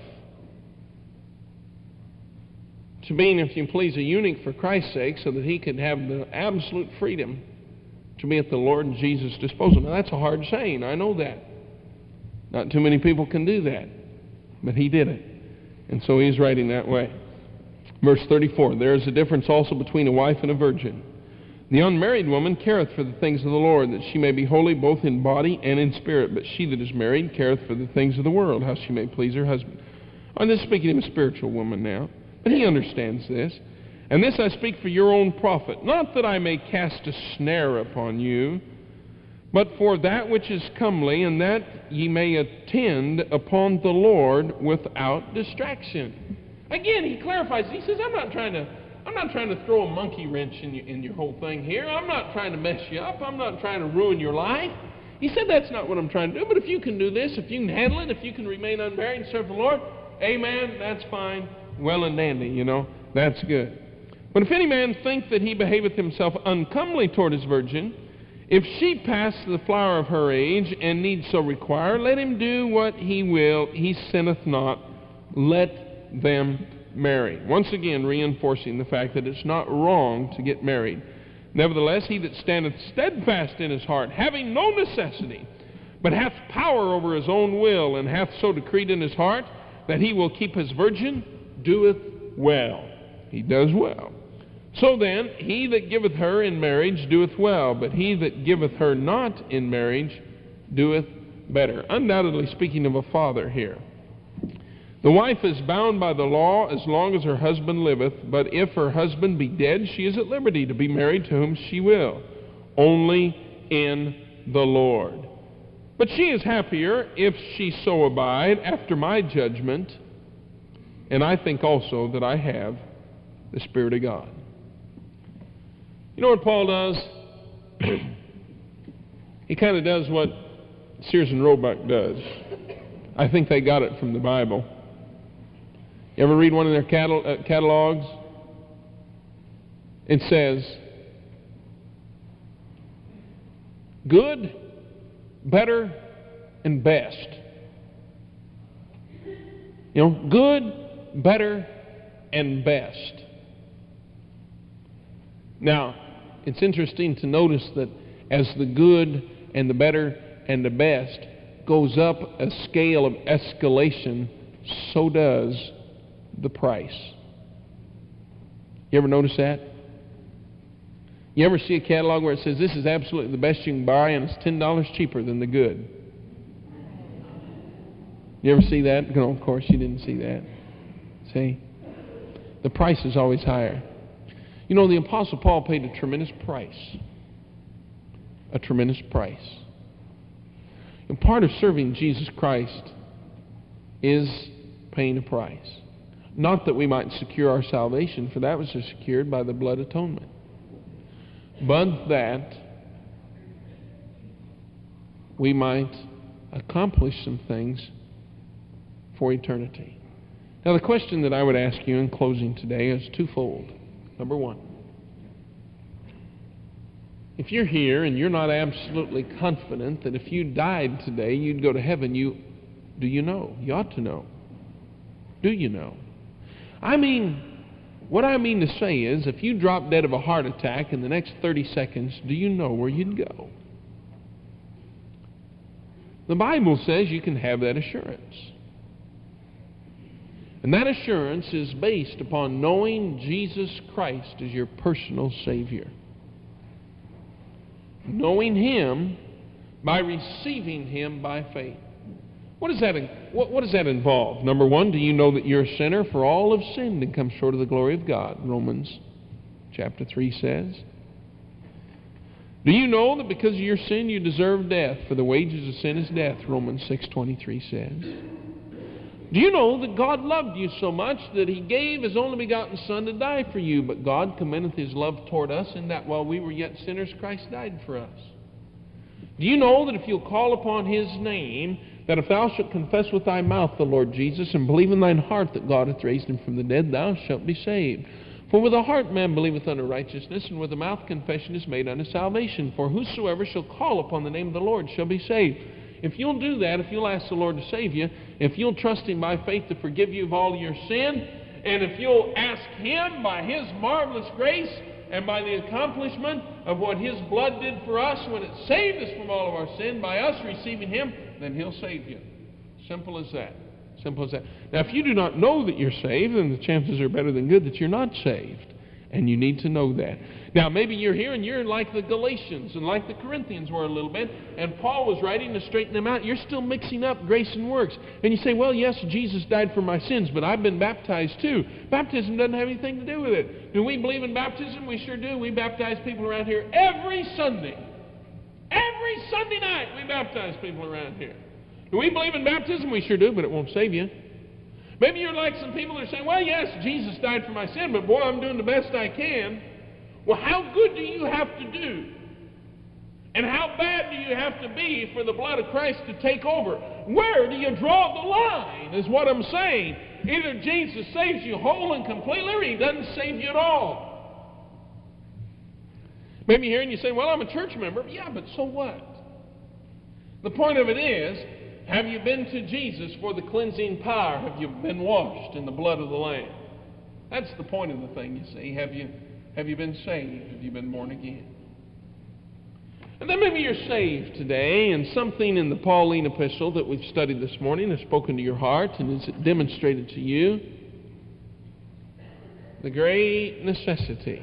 to being, if you please, a eunuch for Christ's sake, so that he could have the absolute freedom to be at the Lord and Jesus' disposal. Now, that's a hard saying. I know that. Not too many people can do that. But he did it. And so he's writing that way. Verse thirty-four, there is a difference also between a wife and a virgin. The unmarried woman careth for the things of the Lord, that she may be holy both in body and in spirit. But she that is married careth for the things of the world, how she may please her husband. I'm just speaking of a spiritual woman now. But he understands this. And this I speak for your own profit, not that I may cast a snare upon you, but for that which is comely, and that ye may attend upon the Lord without distraction. Again, he clarifies. He says, I'm not trying to, I'm not trying to throw a monkey wrench in your, in your whole thing here. I'm not trying to mess you up. I'm not trying to ruin your life. He said, that's not what I'm trying to do, but if you can do this, if you can handle it, if you can remain unmarried and serve the Lord, amen, that's fine, well and dandy, you know, that's good. But if any man think that he behaveth himself uncomely toward his virgin, if she pass the flower of her age, and need so require, let him do what he will, he sinneth not, let them marry. Once again, reinforcing the fact that it's not wrong to get married. Nevertheless, he that standeth steadfast in his heart, having no necessity, but hath power over his own will, and hath so decreed in his heart that he will keep his virgin, doeth well. He does well. So then, he that giveth her in marriage doeth well, but he that giveth her not in marriage doeth better. Undoubtedly speaking of a father here. The wife is bound by the law as long as her husband liveth, but if her husband be dead, she is at liberty to be married to whom she will, only in the Lord. But she is happier if she so abide after my judgment, and I think also that I have the Spirit of God. You know what Paul does? He kind of does what Sears and Roebuck does. I think they got it from the Bible. You ever read one of their catal- uh, catalogs? It says, good, better, and best. You know, good, better, and best. Now, it's interesting to notice that as the good and the better and the best goes up a scale of escalation, so does the price. You ever notice that? You ever see a catalog where it says this is absolutely the best you can buy and it's ten dollars cheaper than the good? You ever see that? No, of course you didn't see that. See? The price is always higher. You know, the Apostle Paul paid a tremendous price. A tremendous price. And part of serving Jesus Christ is paying a price. Not that we might secure our salvation, for that was secured by the blood atonement. But that we might accomplish some things for eternity. Now, the question that I would ask you in closing today is twofold. Number one, if you're here and you're not absolutely confident that if you died today you'd go to heaven, you do you know? You ought to know. Do you know? I mean, what I mean to say is, if you drop dead of a heart attack in the next thirty seconds, do you know where you'd go? The Bible says you can have that assurance. And that assurance is based upon knowing Jesus Christ as your personal Savior. Knowing Him by receiving Him by faith. What does that, what, what does that involve? Number one, do you know that you're a sinner? For all have sinned and come short of the glory of God, Romans chapter three says. Do you know that because of your sin you deserve death? For the wages of sin is death, Romans six twenty-three says. Do you know that God loved you so much that He gave His only begotten Son to die for you? But God commendeth His love toward us in that while we were yet sinners, Christ died for us. Do you know that if you'll call upon His name, that if thou shalt confess with thy mouth the Lord Jesus, and believe in thine heart that God hath raised Him from the dead, thou shalt be saved? For with the heart man believeth unto righteousness, and with the mouth confession is made unto salvation. For whosoever shall call upon the name of the Lord shall be saved. If you'll do that, if you'll ask the Lord to save you, if you'll trust Him by faith to forgive you of all your sin, and if you'll ask Him by His marvelous grace and by the accomplishment of what His blood did for us when it saved us from all of our sin, by us receiving Him, then He'll save you. Simple as that. Simple as that. Now, if you do not know that you're saved, then the chances are better than good that you're not saved. And you need to know that. Now, maybe you're here and you're like the Galatians and like the Corinthians were a little bit, and Paul was writing to straighten them out. You're still mixing up grace and works. And you say, well, yes, Jesus died for my sins, but I've been baptized too. Baptism doesn't have anything to do with it. Do we believe in baptism? We sure do. We baptize people around here every Sunday. Every Sunday night we baptize people around here. Do we believe in baptism? We sure do, but it won't save you. Maybe you're like some people that are saying, well, yes, Jesus died for my sin, but boy, I'm doing the best I can. Well, how good do you have to do And how bad do you have to be for the blood of Christ to take over? Where do you draw the line, is what I'm saying. Either Jesus saves you whole and completely, or He doesn't save you at all. Maybe you're here and you say, well, I'm a church member. Yeah, but so what? The point of it is, have you been to Jesus for the cleansing power? Have you been washed in the blood of the Lamb? That's the point of the thing, you see. Have you, have you been saved? Have you been born again? And then maybe you're saved today, and something in the Pauline epistle that we've studied this morning has spoken to your heart, and is demonstrated to you the great necessity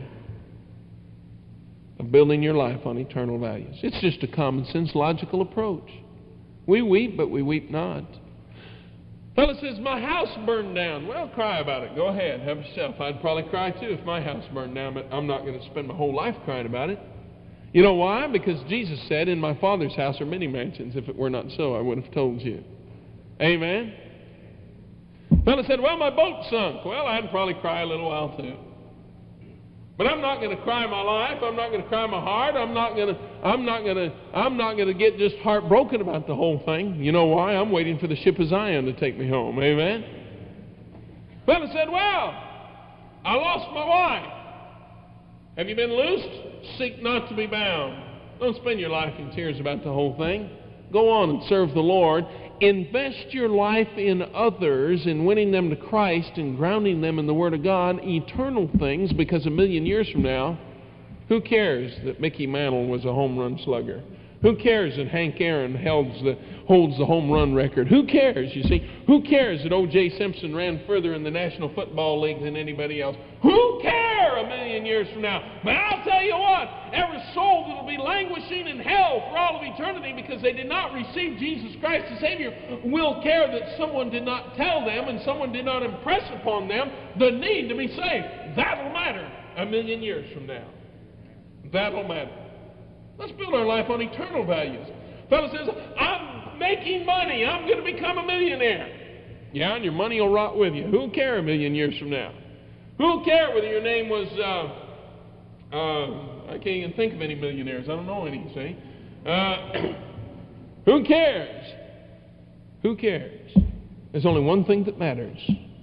of building your life on eternal values. It's just a common sense, logical approach. We weep, but we weep not. Fellow says, my house burned down. Well, cry about it. Go ahead, have yourself. I'd probably cry too if my house burned down, but I'm not going to spend my whole life crying about it. You know why? Because Jesus said, in my Father's house are many mansions. If it were not so, I would have told you. Amen? Fellow said, well, my boat sunk. Well, I'd probably cry a little while too. But I'm not going to cry my life. I'm not going to cry my heart. I'm not going to, I'm not going to, I'm not going to get just heartbroken about the whole thing. You know why? I'm waiting for the ship of Zion to take me home. Amen? Fellow said, well, I lost my wife. Have you been loosed? Seek not to be bound. Don't spend your life in tears about the whole thing. Go on and serve the Lord. Invest your life in others, in winning them to Christ and grounding them in the Word of God, eternal things, because a million years from now, who cares that Mickey Mantle was a home run slugger? Who cares that Hank Aaron holds the, holds the home run record? Who cares, you see? Who cares that O J Simpson ran further in the National Football League than anybody else? Who cares a million years from now? But I'll tell you what, every soul that will be languishing in hell for all of eternity because they did not receive Jesus Christ as Savior will care that someone did not tell them and someone did not impress upon them the need to be saved. That'll matter a million years from now. That'll matter. Let's build our life on eternal values. Fellow says, I'm making money. I'm going to become a millionaire. Yeah, and your money will rot with you. Who'll care a million years from now? Who'll care whether your name was, uh, uh, I can't even think of any millionaires. I don't know any, see? Uh, who cares? Who cares? There's only one thing that matters.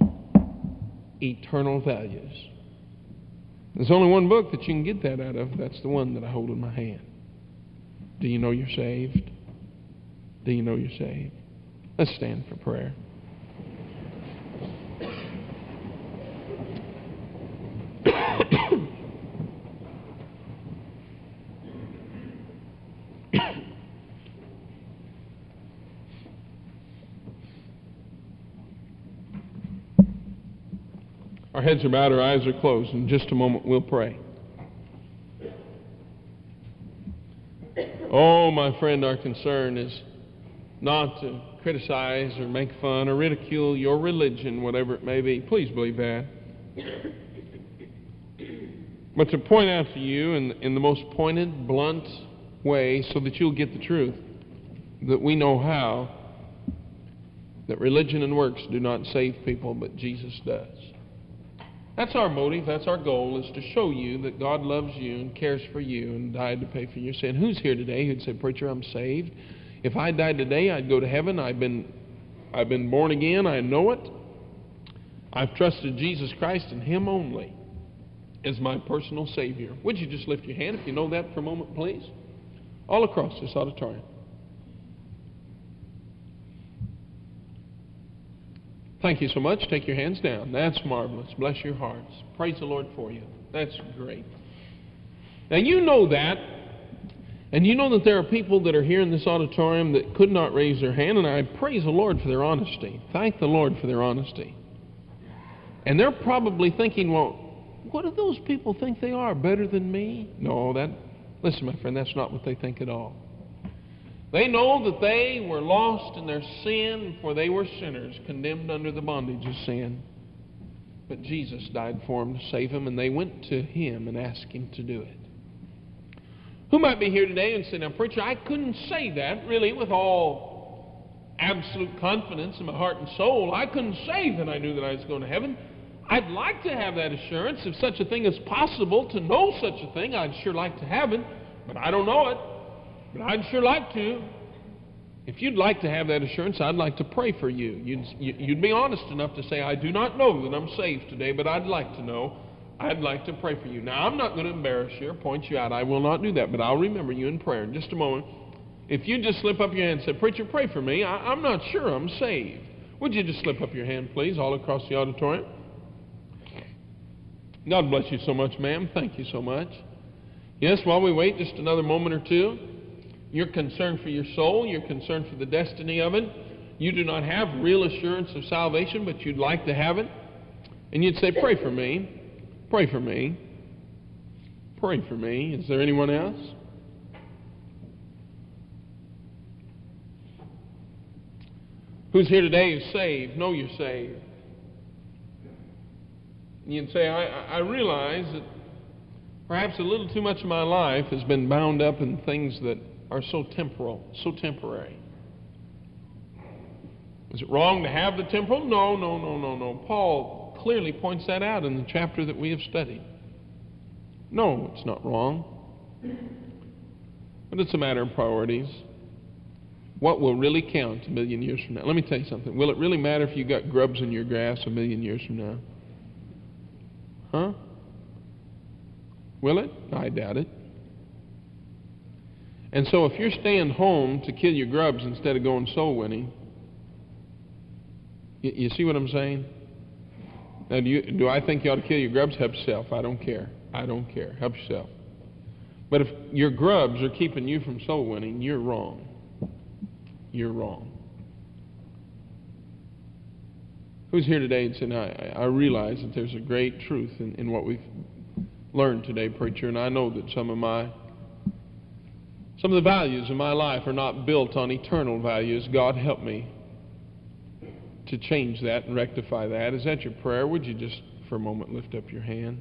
Eternal values. There's only one book that you can get that out of. That's the one that I hold in my hand. Do you know you're saved? Do you know you're saved? Let's stand for prayer. Our heads are bowed, our eyes are closed. In just a moment, we'll pray. Oh, my friend, our concern is not to criticize or make fun or ridicule your religion, whatever it may be. Please believe that. But to point out to you in, in the most pointed, blunt way so that you'll get the truth, that we know how, that religion and works do not save people, but Jesus does. That's our motive, that's our goal, is to show you that God loves you and cares for you and died to pay for your sin. Who's here today who'd say, preacher, I'm saved? If I died today, I'd go to heaven. I've been, I've been born again. I know it. I've trusted Jesus Christ and Him only as my personal Savior. Would you just lift your hand if you know that for a moment, please? All across this auditorium. Thank you so much. Take your hands down. That's marvelous. Bless your hearts. Praise the Lord for you. That's great. Now you know that, and you know that there are people that are here in this auditorium that could not raise their hand, and I praise the Lord for their honesty. Thank the Lord for their honesty. And they're probably thinking, well, what do those people think they are? Better than me? No, that, listen, my friend, that's not what they think at all. They know that they were lost in their sin, for they were sinners, condemned under the bondage of sin. But Jesus died for them to save them, and they went to Him and asked Him to do it. Who might be here today and say, now, preacher, I couldn't say that really with all absolute confidence in my heart and soul. I couldn't say that I knew that I was going to heaven. I'd like to have that assurance. If such a thing is possible, to know such a thing, I'd sure like to have it, but I don't know it. But I'd sure like to. If you'd like to have that assurance, I'd like to pray for you. You'd, you'd be honest enough to say, I do not know that I'm saved today, but I'd like to know. I'd like to pray for you. Now, I'm not going to embarrass you or point you out. I will not do that, but I'll remember you in prayer in just a moment. If you just slip up your hand and say, Preacher, pray for me. I, I'm not sure I'm saved. Would you just slip up your hand, please, all across the auditorium? God bless you so much, ma'am. Thank you so much. Yes, while we wait just another moment or two, you're concerned for your soul. You're concerned for the destiny of it. You do not have real assurance of salvation, but you'd like to have it. And you'd say, pray for me. Pray for me. Pray for me. Is there anyone else? Who's here today is saved? Know you're saved. You'd say, I, I realize that perhaps a little too much of my life has been bound up in things that are so temporal, so temporary. Is it wrong to have the temporal? No, no, no, no, no. Paul clearly points that out in the chapter that we have studied. No, it's not wrong. But it's a matter of priorities. What will really count a million years from now? Let me tell you something. Will it really matter if you got grubs in your grass a million years from now? Huh? Will it? I doubt it. And so if you're staying home to kill your grubs instead of going soul winning, you, you see what I'm saying? Now, do, you, do I think you ought to kill your grubs? Help yourself. I don't care. I don't care. Help yourself. But if your grubs are keeping you from soul winning, you're wrong. You're wrong. Who's here today and saying, I, I realize that there's a great truth in, in what we've learned today, preacher, and I know that some of my some of the values in my life are not built on eternal values. God help me to change that and rectify that. Is that your prayer? Would you just for a moment lift up your hand?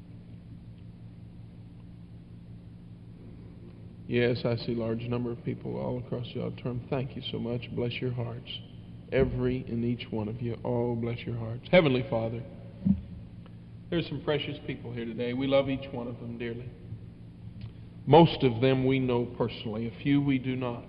Yes, I see a large number of people all across the auditorium. Thank you so much. Bless your hearts. Every and each one of you. Oh, bless your hearts. Heavenly Father, there's some precious people here today. We love each one of them dearly. Most of them we know personally. A few we do not.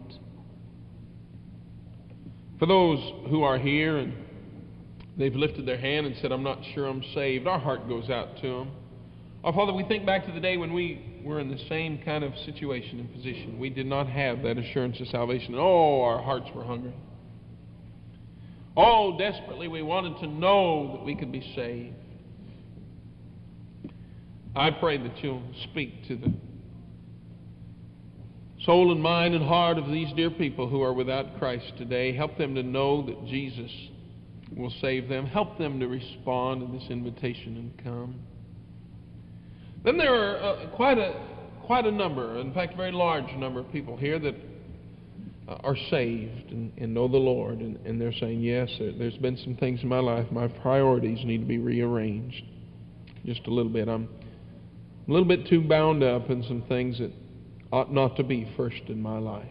For those who are here and they've lifted their hand and said, I'm not sure I'm saved, our heart goes out to them. Oh, Father, we think back to the day when we were in the same kind of situation and position. We did not have that assurance of salvation. Oh, our hearts were hungry. Oh, desperately we wanted to know that we could be saved. I pray that you'll speak to the soul and mind and heart of these dear people who are without Christ today. Help them to know that Jesus will save them. Help them to respond to this invitation and come. Then there are uh, quite a quite a number, in fact, a very large number of people here that uh, are saved and, and know the Lord, and, and they're saying, yes, there, there's been some things in my life, my priorities need to be rearranged just a little bit. I'm a little bit too bound up in some things that ought not to be first in my life.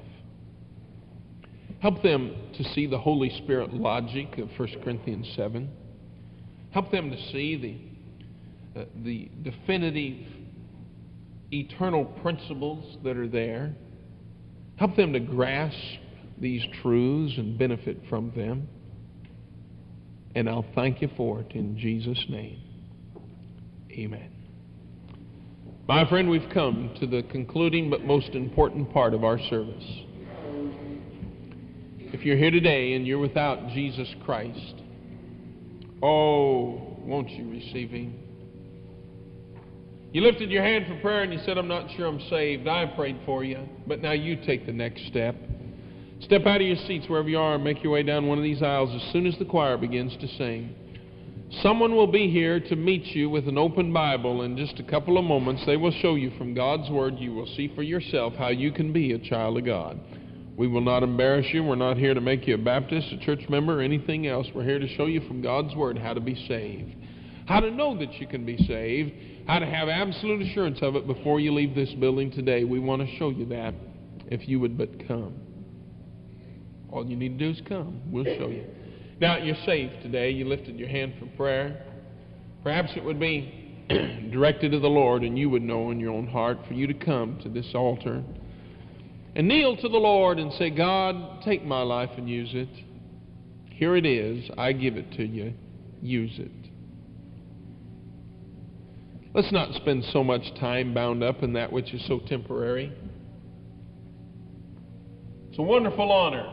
Help them to see the Holy Spirit logic of First Corinthians seven. Help them to see the Uh, the definitive eternal principles that are there. Help them to grasp these truths and benefit from them. And I'll thank you for it in Jesus' name. Amen. My friend, we've come to the concluding but most important part of our service. If you're here today and you're without Jesus Christ, oh, won't you receive Him? You lifted your hand for prayer and you said, I'm not sure I'm saved. I prayed for you. But now you take the next step. Step out of your seats wherever you are and make your way down one of these aisles as soon as the choir begins to sing. Someone will be here to meet you with an open Bible in just a couple of moments. They will show you from God's Word. You will see for yourself how you can be a child of God. We will not embarrass you. We're not here to make you a Baptist, a church member, or anything else. We're here to show you from God's Word how to be saved. How to know that you can be saved. How to have absolute assurance of it before you leave this building today. We want to show you that if you would but come. All you need to do is come. We'll show you. Now, you're saved today. You lifted your hand for prayer. Perhaps it would be directed to the Lord and you would know in your own heart for you to come to this altar and kneel to the Lord and say, God, take my life and use it. Here it is. I give it to you. Use it. Let's not spend so much time bound up in that which is so temporary. It's a wonderful honor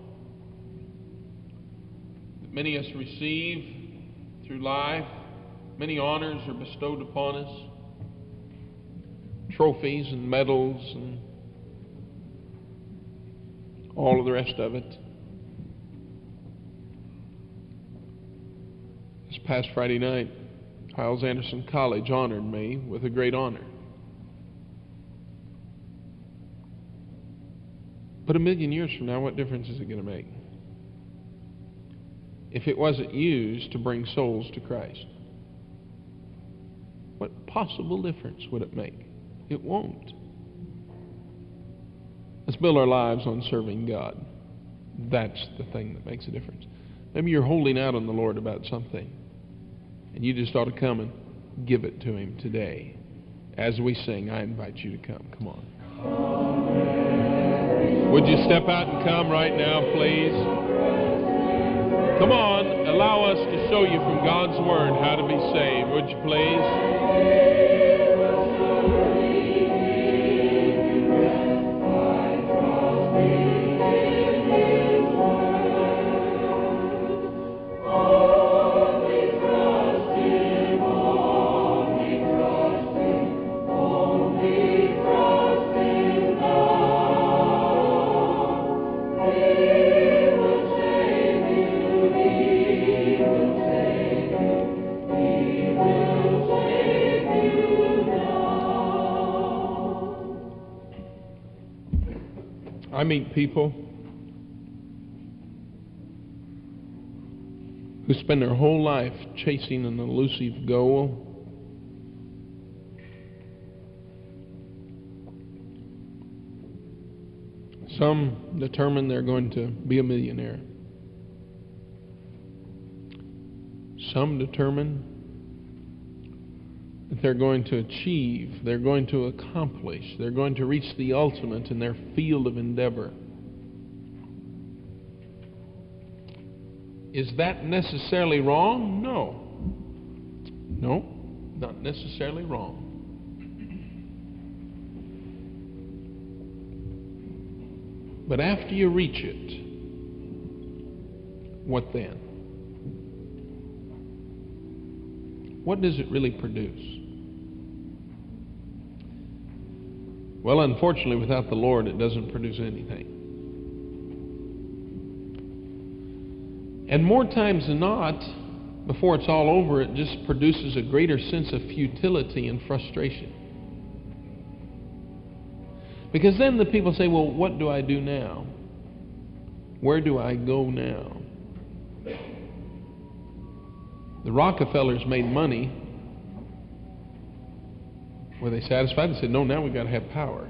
that many of us receive through life. Many honors are bestowed upon us. Trophies and medals and all of the rest of it. This past Friday night, Hyles Anderson College honored me with a great honor. But a million years from now, what difference is it going to make if it wasn't used to bring souls to Christ? What possible difference would it make? It won't. Let's build our lives on serving God. That's the thing that makes a difference. Maybe you're holding out on the Lord about something, and you just ought to come and give it to Him today. As we sing, I invite you to come. Come on. Would you step out and come right now, please? Come on, allow us to show you from God's Word how to be saved. Would you please? I meet people who spend their whole life chasing an elusive goal. Some determine they're going to be a millionaire. Some determine that they're going to achieve, they're going to accomplish, they're going to reach the ultimate in their field of endeavor. Is that necessarily wrong? No. No, not necessarily wrong. But after you reach it, what then? What does it really produce? Well, unfortunately, without the Lord, it doesn't produce anything. And more times than not, before it's all over, it just produces a greater sense of futility and frustration. Because then the people say, well, what do I do now? Where do I go now? The Rockefellers made money. Were they satisfied? They said, no, now we've got to have power.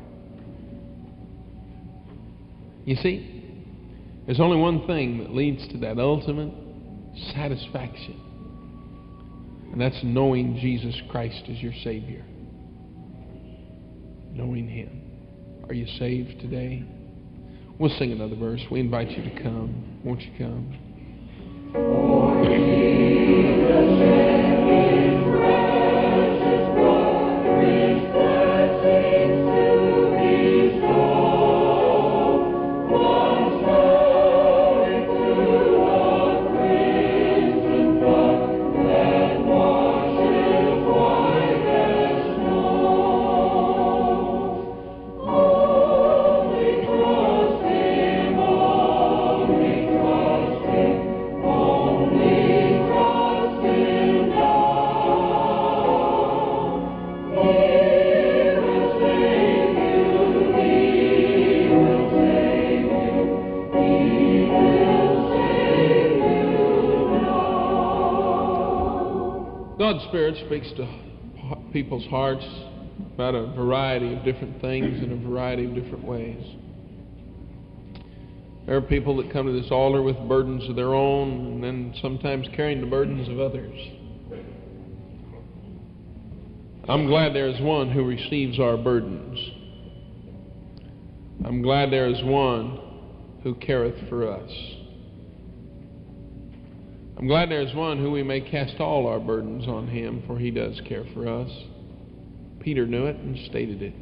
You see, there's only one thing that leads to that ultimate satisfaction. And that's knowing Jesus Christ as your Savior. Knowing Him. Are you saved today? We'll sing another verse. We invite you to come. Won't you come? For Jesus God's Spirit speaks to people's hearts about a variety of different things in a variety of different ways. There are people that come to this altar with burdens of their own and then sometimes carrying the burdens of others. I'm glad there is one who receives our burdens. I'm glad there is one who careth for us. I'm glad there is one who we may cast all our burdens on him, for he does care for us. Peter knew it and stated it.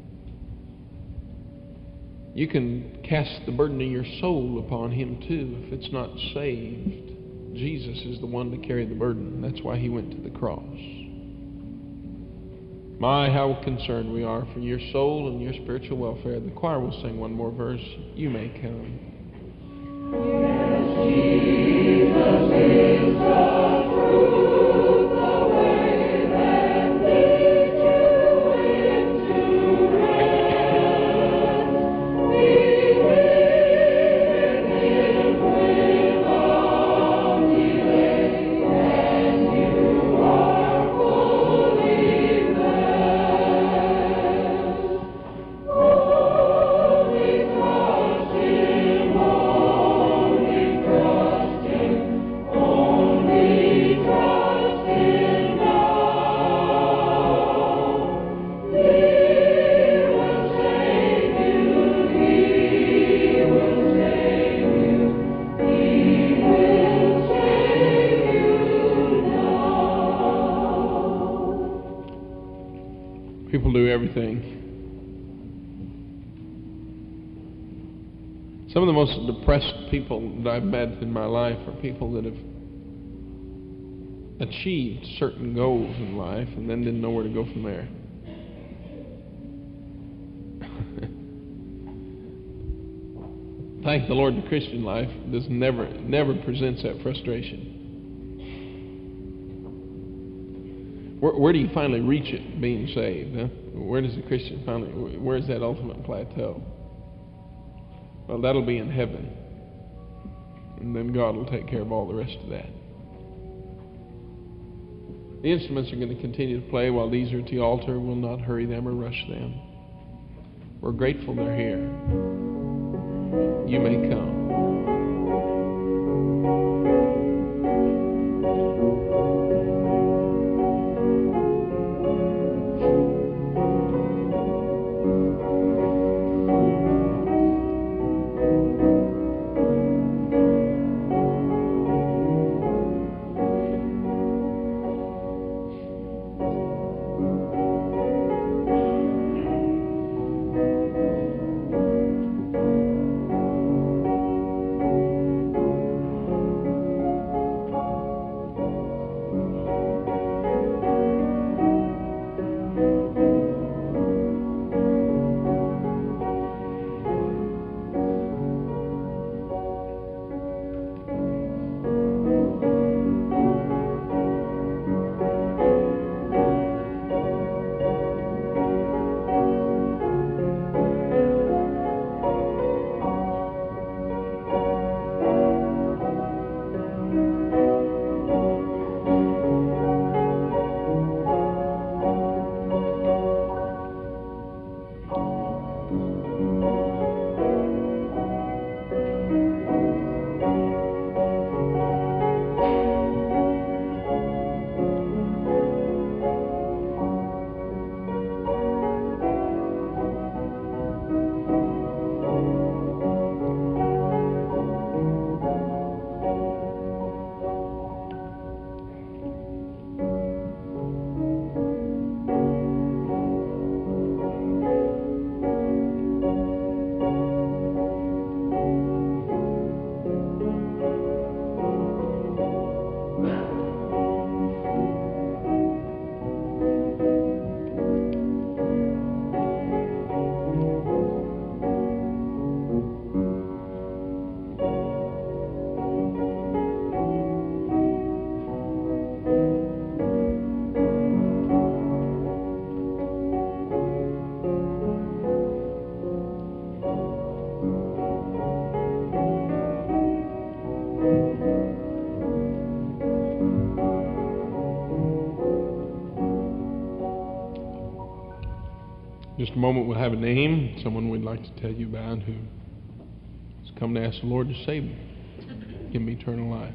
You can cast the burden of your soul upon him too if it's not saved. Jesus is the one to carry the burden. That's why he went to the cross. My, how concerned we are for your soul and your spiritual welfare. The choir will sing one more verse. You may come. Yes, Jesus is the truth, the way that leads you into rest. Believe in him without delay, and you are fully blessed. Only trust him, only trust him, only trust him now. He will save you, he will save you, he will save you now. People do everything. Some of the most depressed people that I've met in my life are people that have achieved certain goals in life and then didn't know where to go from there. Thank the Lord, the Christian life does never, never presents that frustration. Where, where do you finally reach it, being saved? Huh? Where does the Christian finally? Where's that ultimate plateau? Well, that'll be in heaven, and then God will take care of all the rest of that. The instruments are going to continue to play while these are at the altar. We'll not hurry them or rush them. We're grateful they're here. You may come. Just a moment, we'll have a name, someone we'd like to tell you about who has come to ask the Lord to save him, give him eternal life.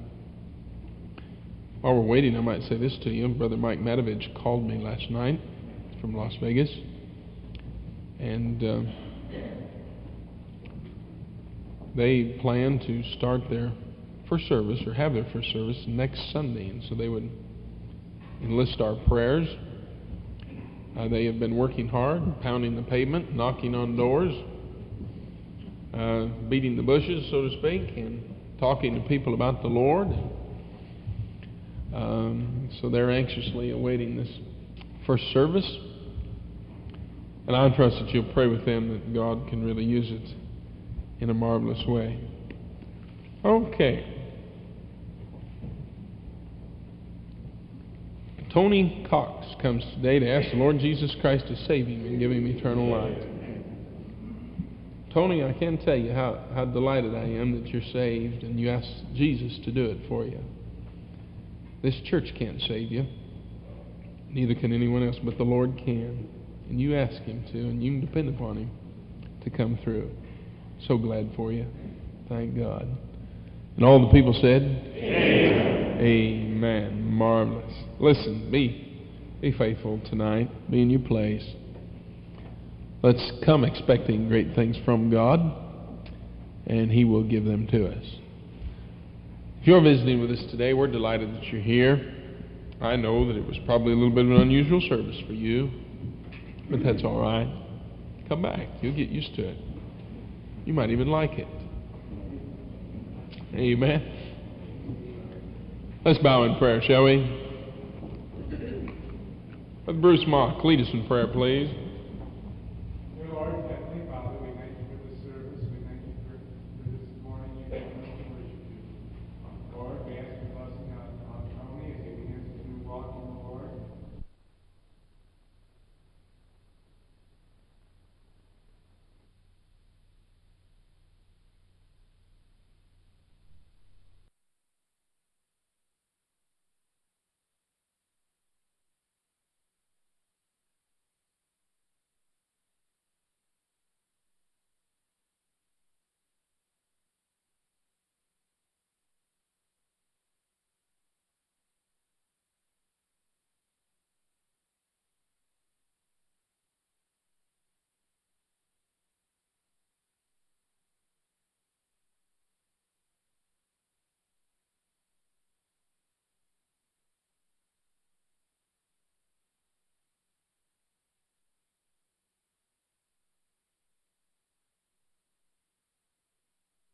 While we're waiting, I might say this to you. Brother Mike Matovich called me last night from Las Vegas, and uh, they plan to start their first service, or have their first service, next Sunday. And so they would enlist our prayers. Uh, they have been working hard, pounding the pavement, knocking on doors, uh, beating the bushes, so to speak, and talking to people about the Lord. Um, so they're anxiously awaiting this first service. And I trust that you'll pray with them that God can really use it in a marvelous way. Okay. Tony Cox comes today to ask the Lord Jesus Christ to save him and give him eternal life. Tony, I can tell you how, how delighted I am that you're saved and you asked Jesus to do it for you. This church can't save you. Neither can anyone else, but the Lord can. And you ask Him to, and you can depend upon Him to come through. So glad for you. Thank God. And all the people said, Amen. Amen. Marvelous. Listen, be, be faithful tonight. Be in your place. Let's come expecting great things from God, and He will give them to us. If you're visiting with us today, we're delighted that you're here. I know that it was probably a little bit of an unusual service for you, but that's all right. Come back. You'll get used to it. You might even like it. Amen. Let's bow in prayer, shall we? Brother Bruce Mock, lead us in prayer, please. Lord,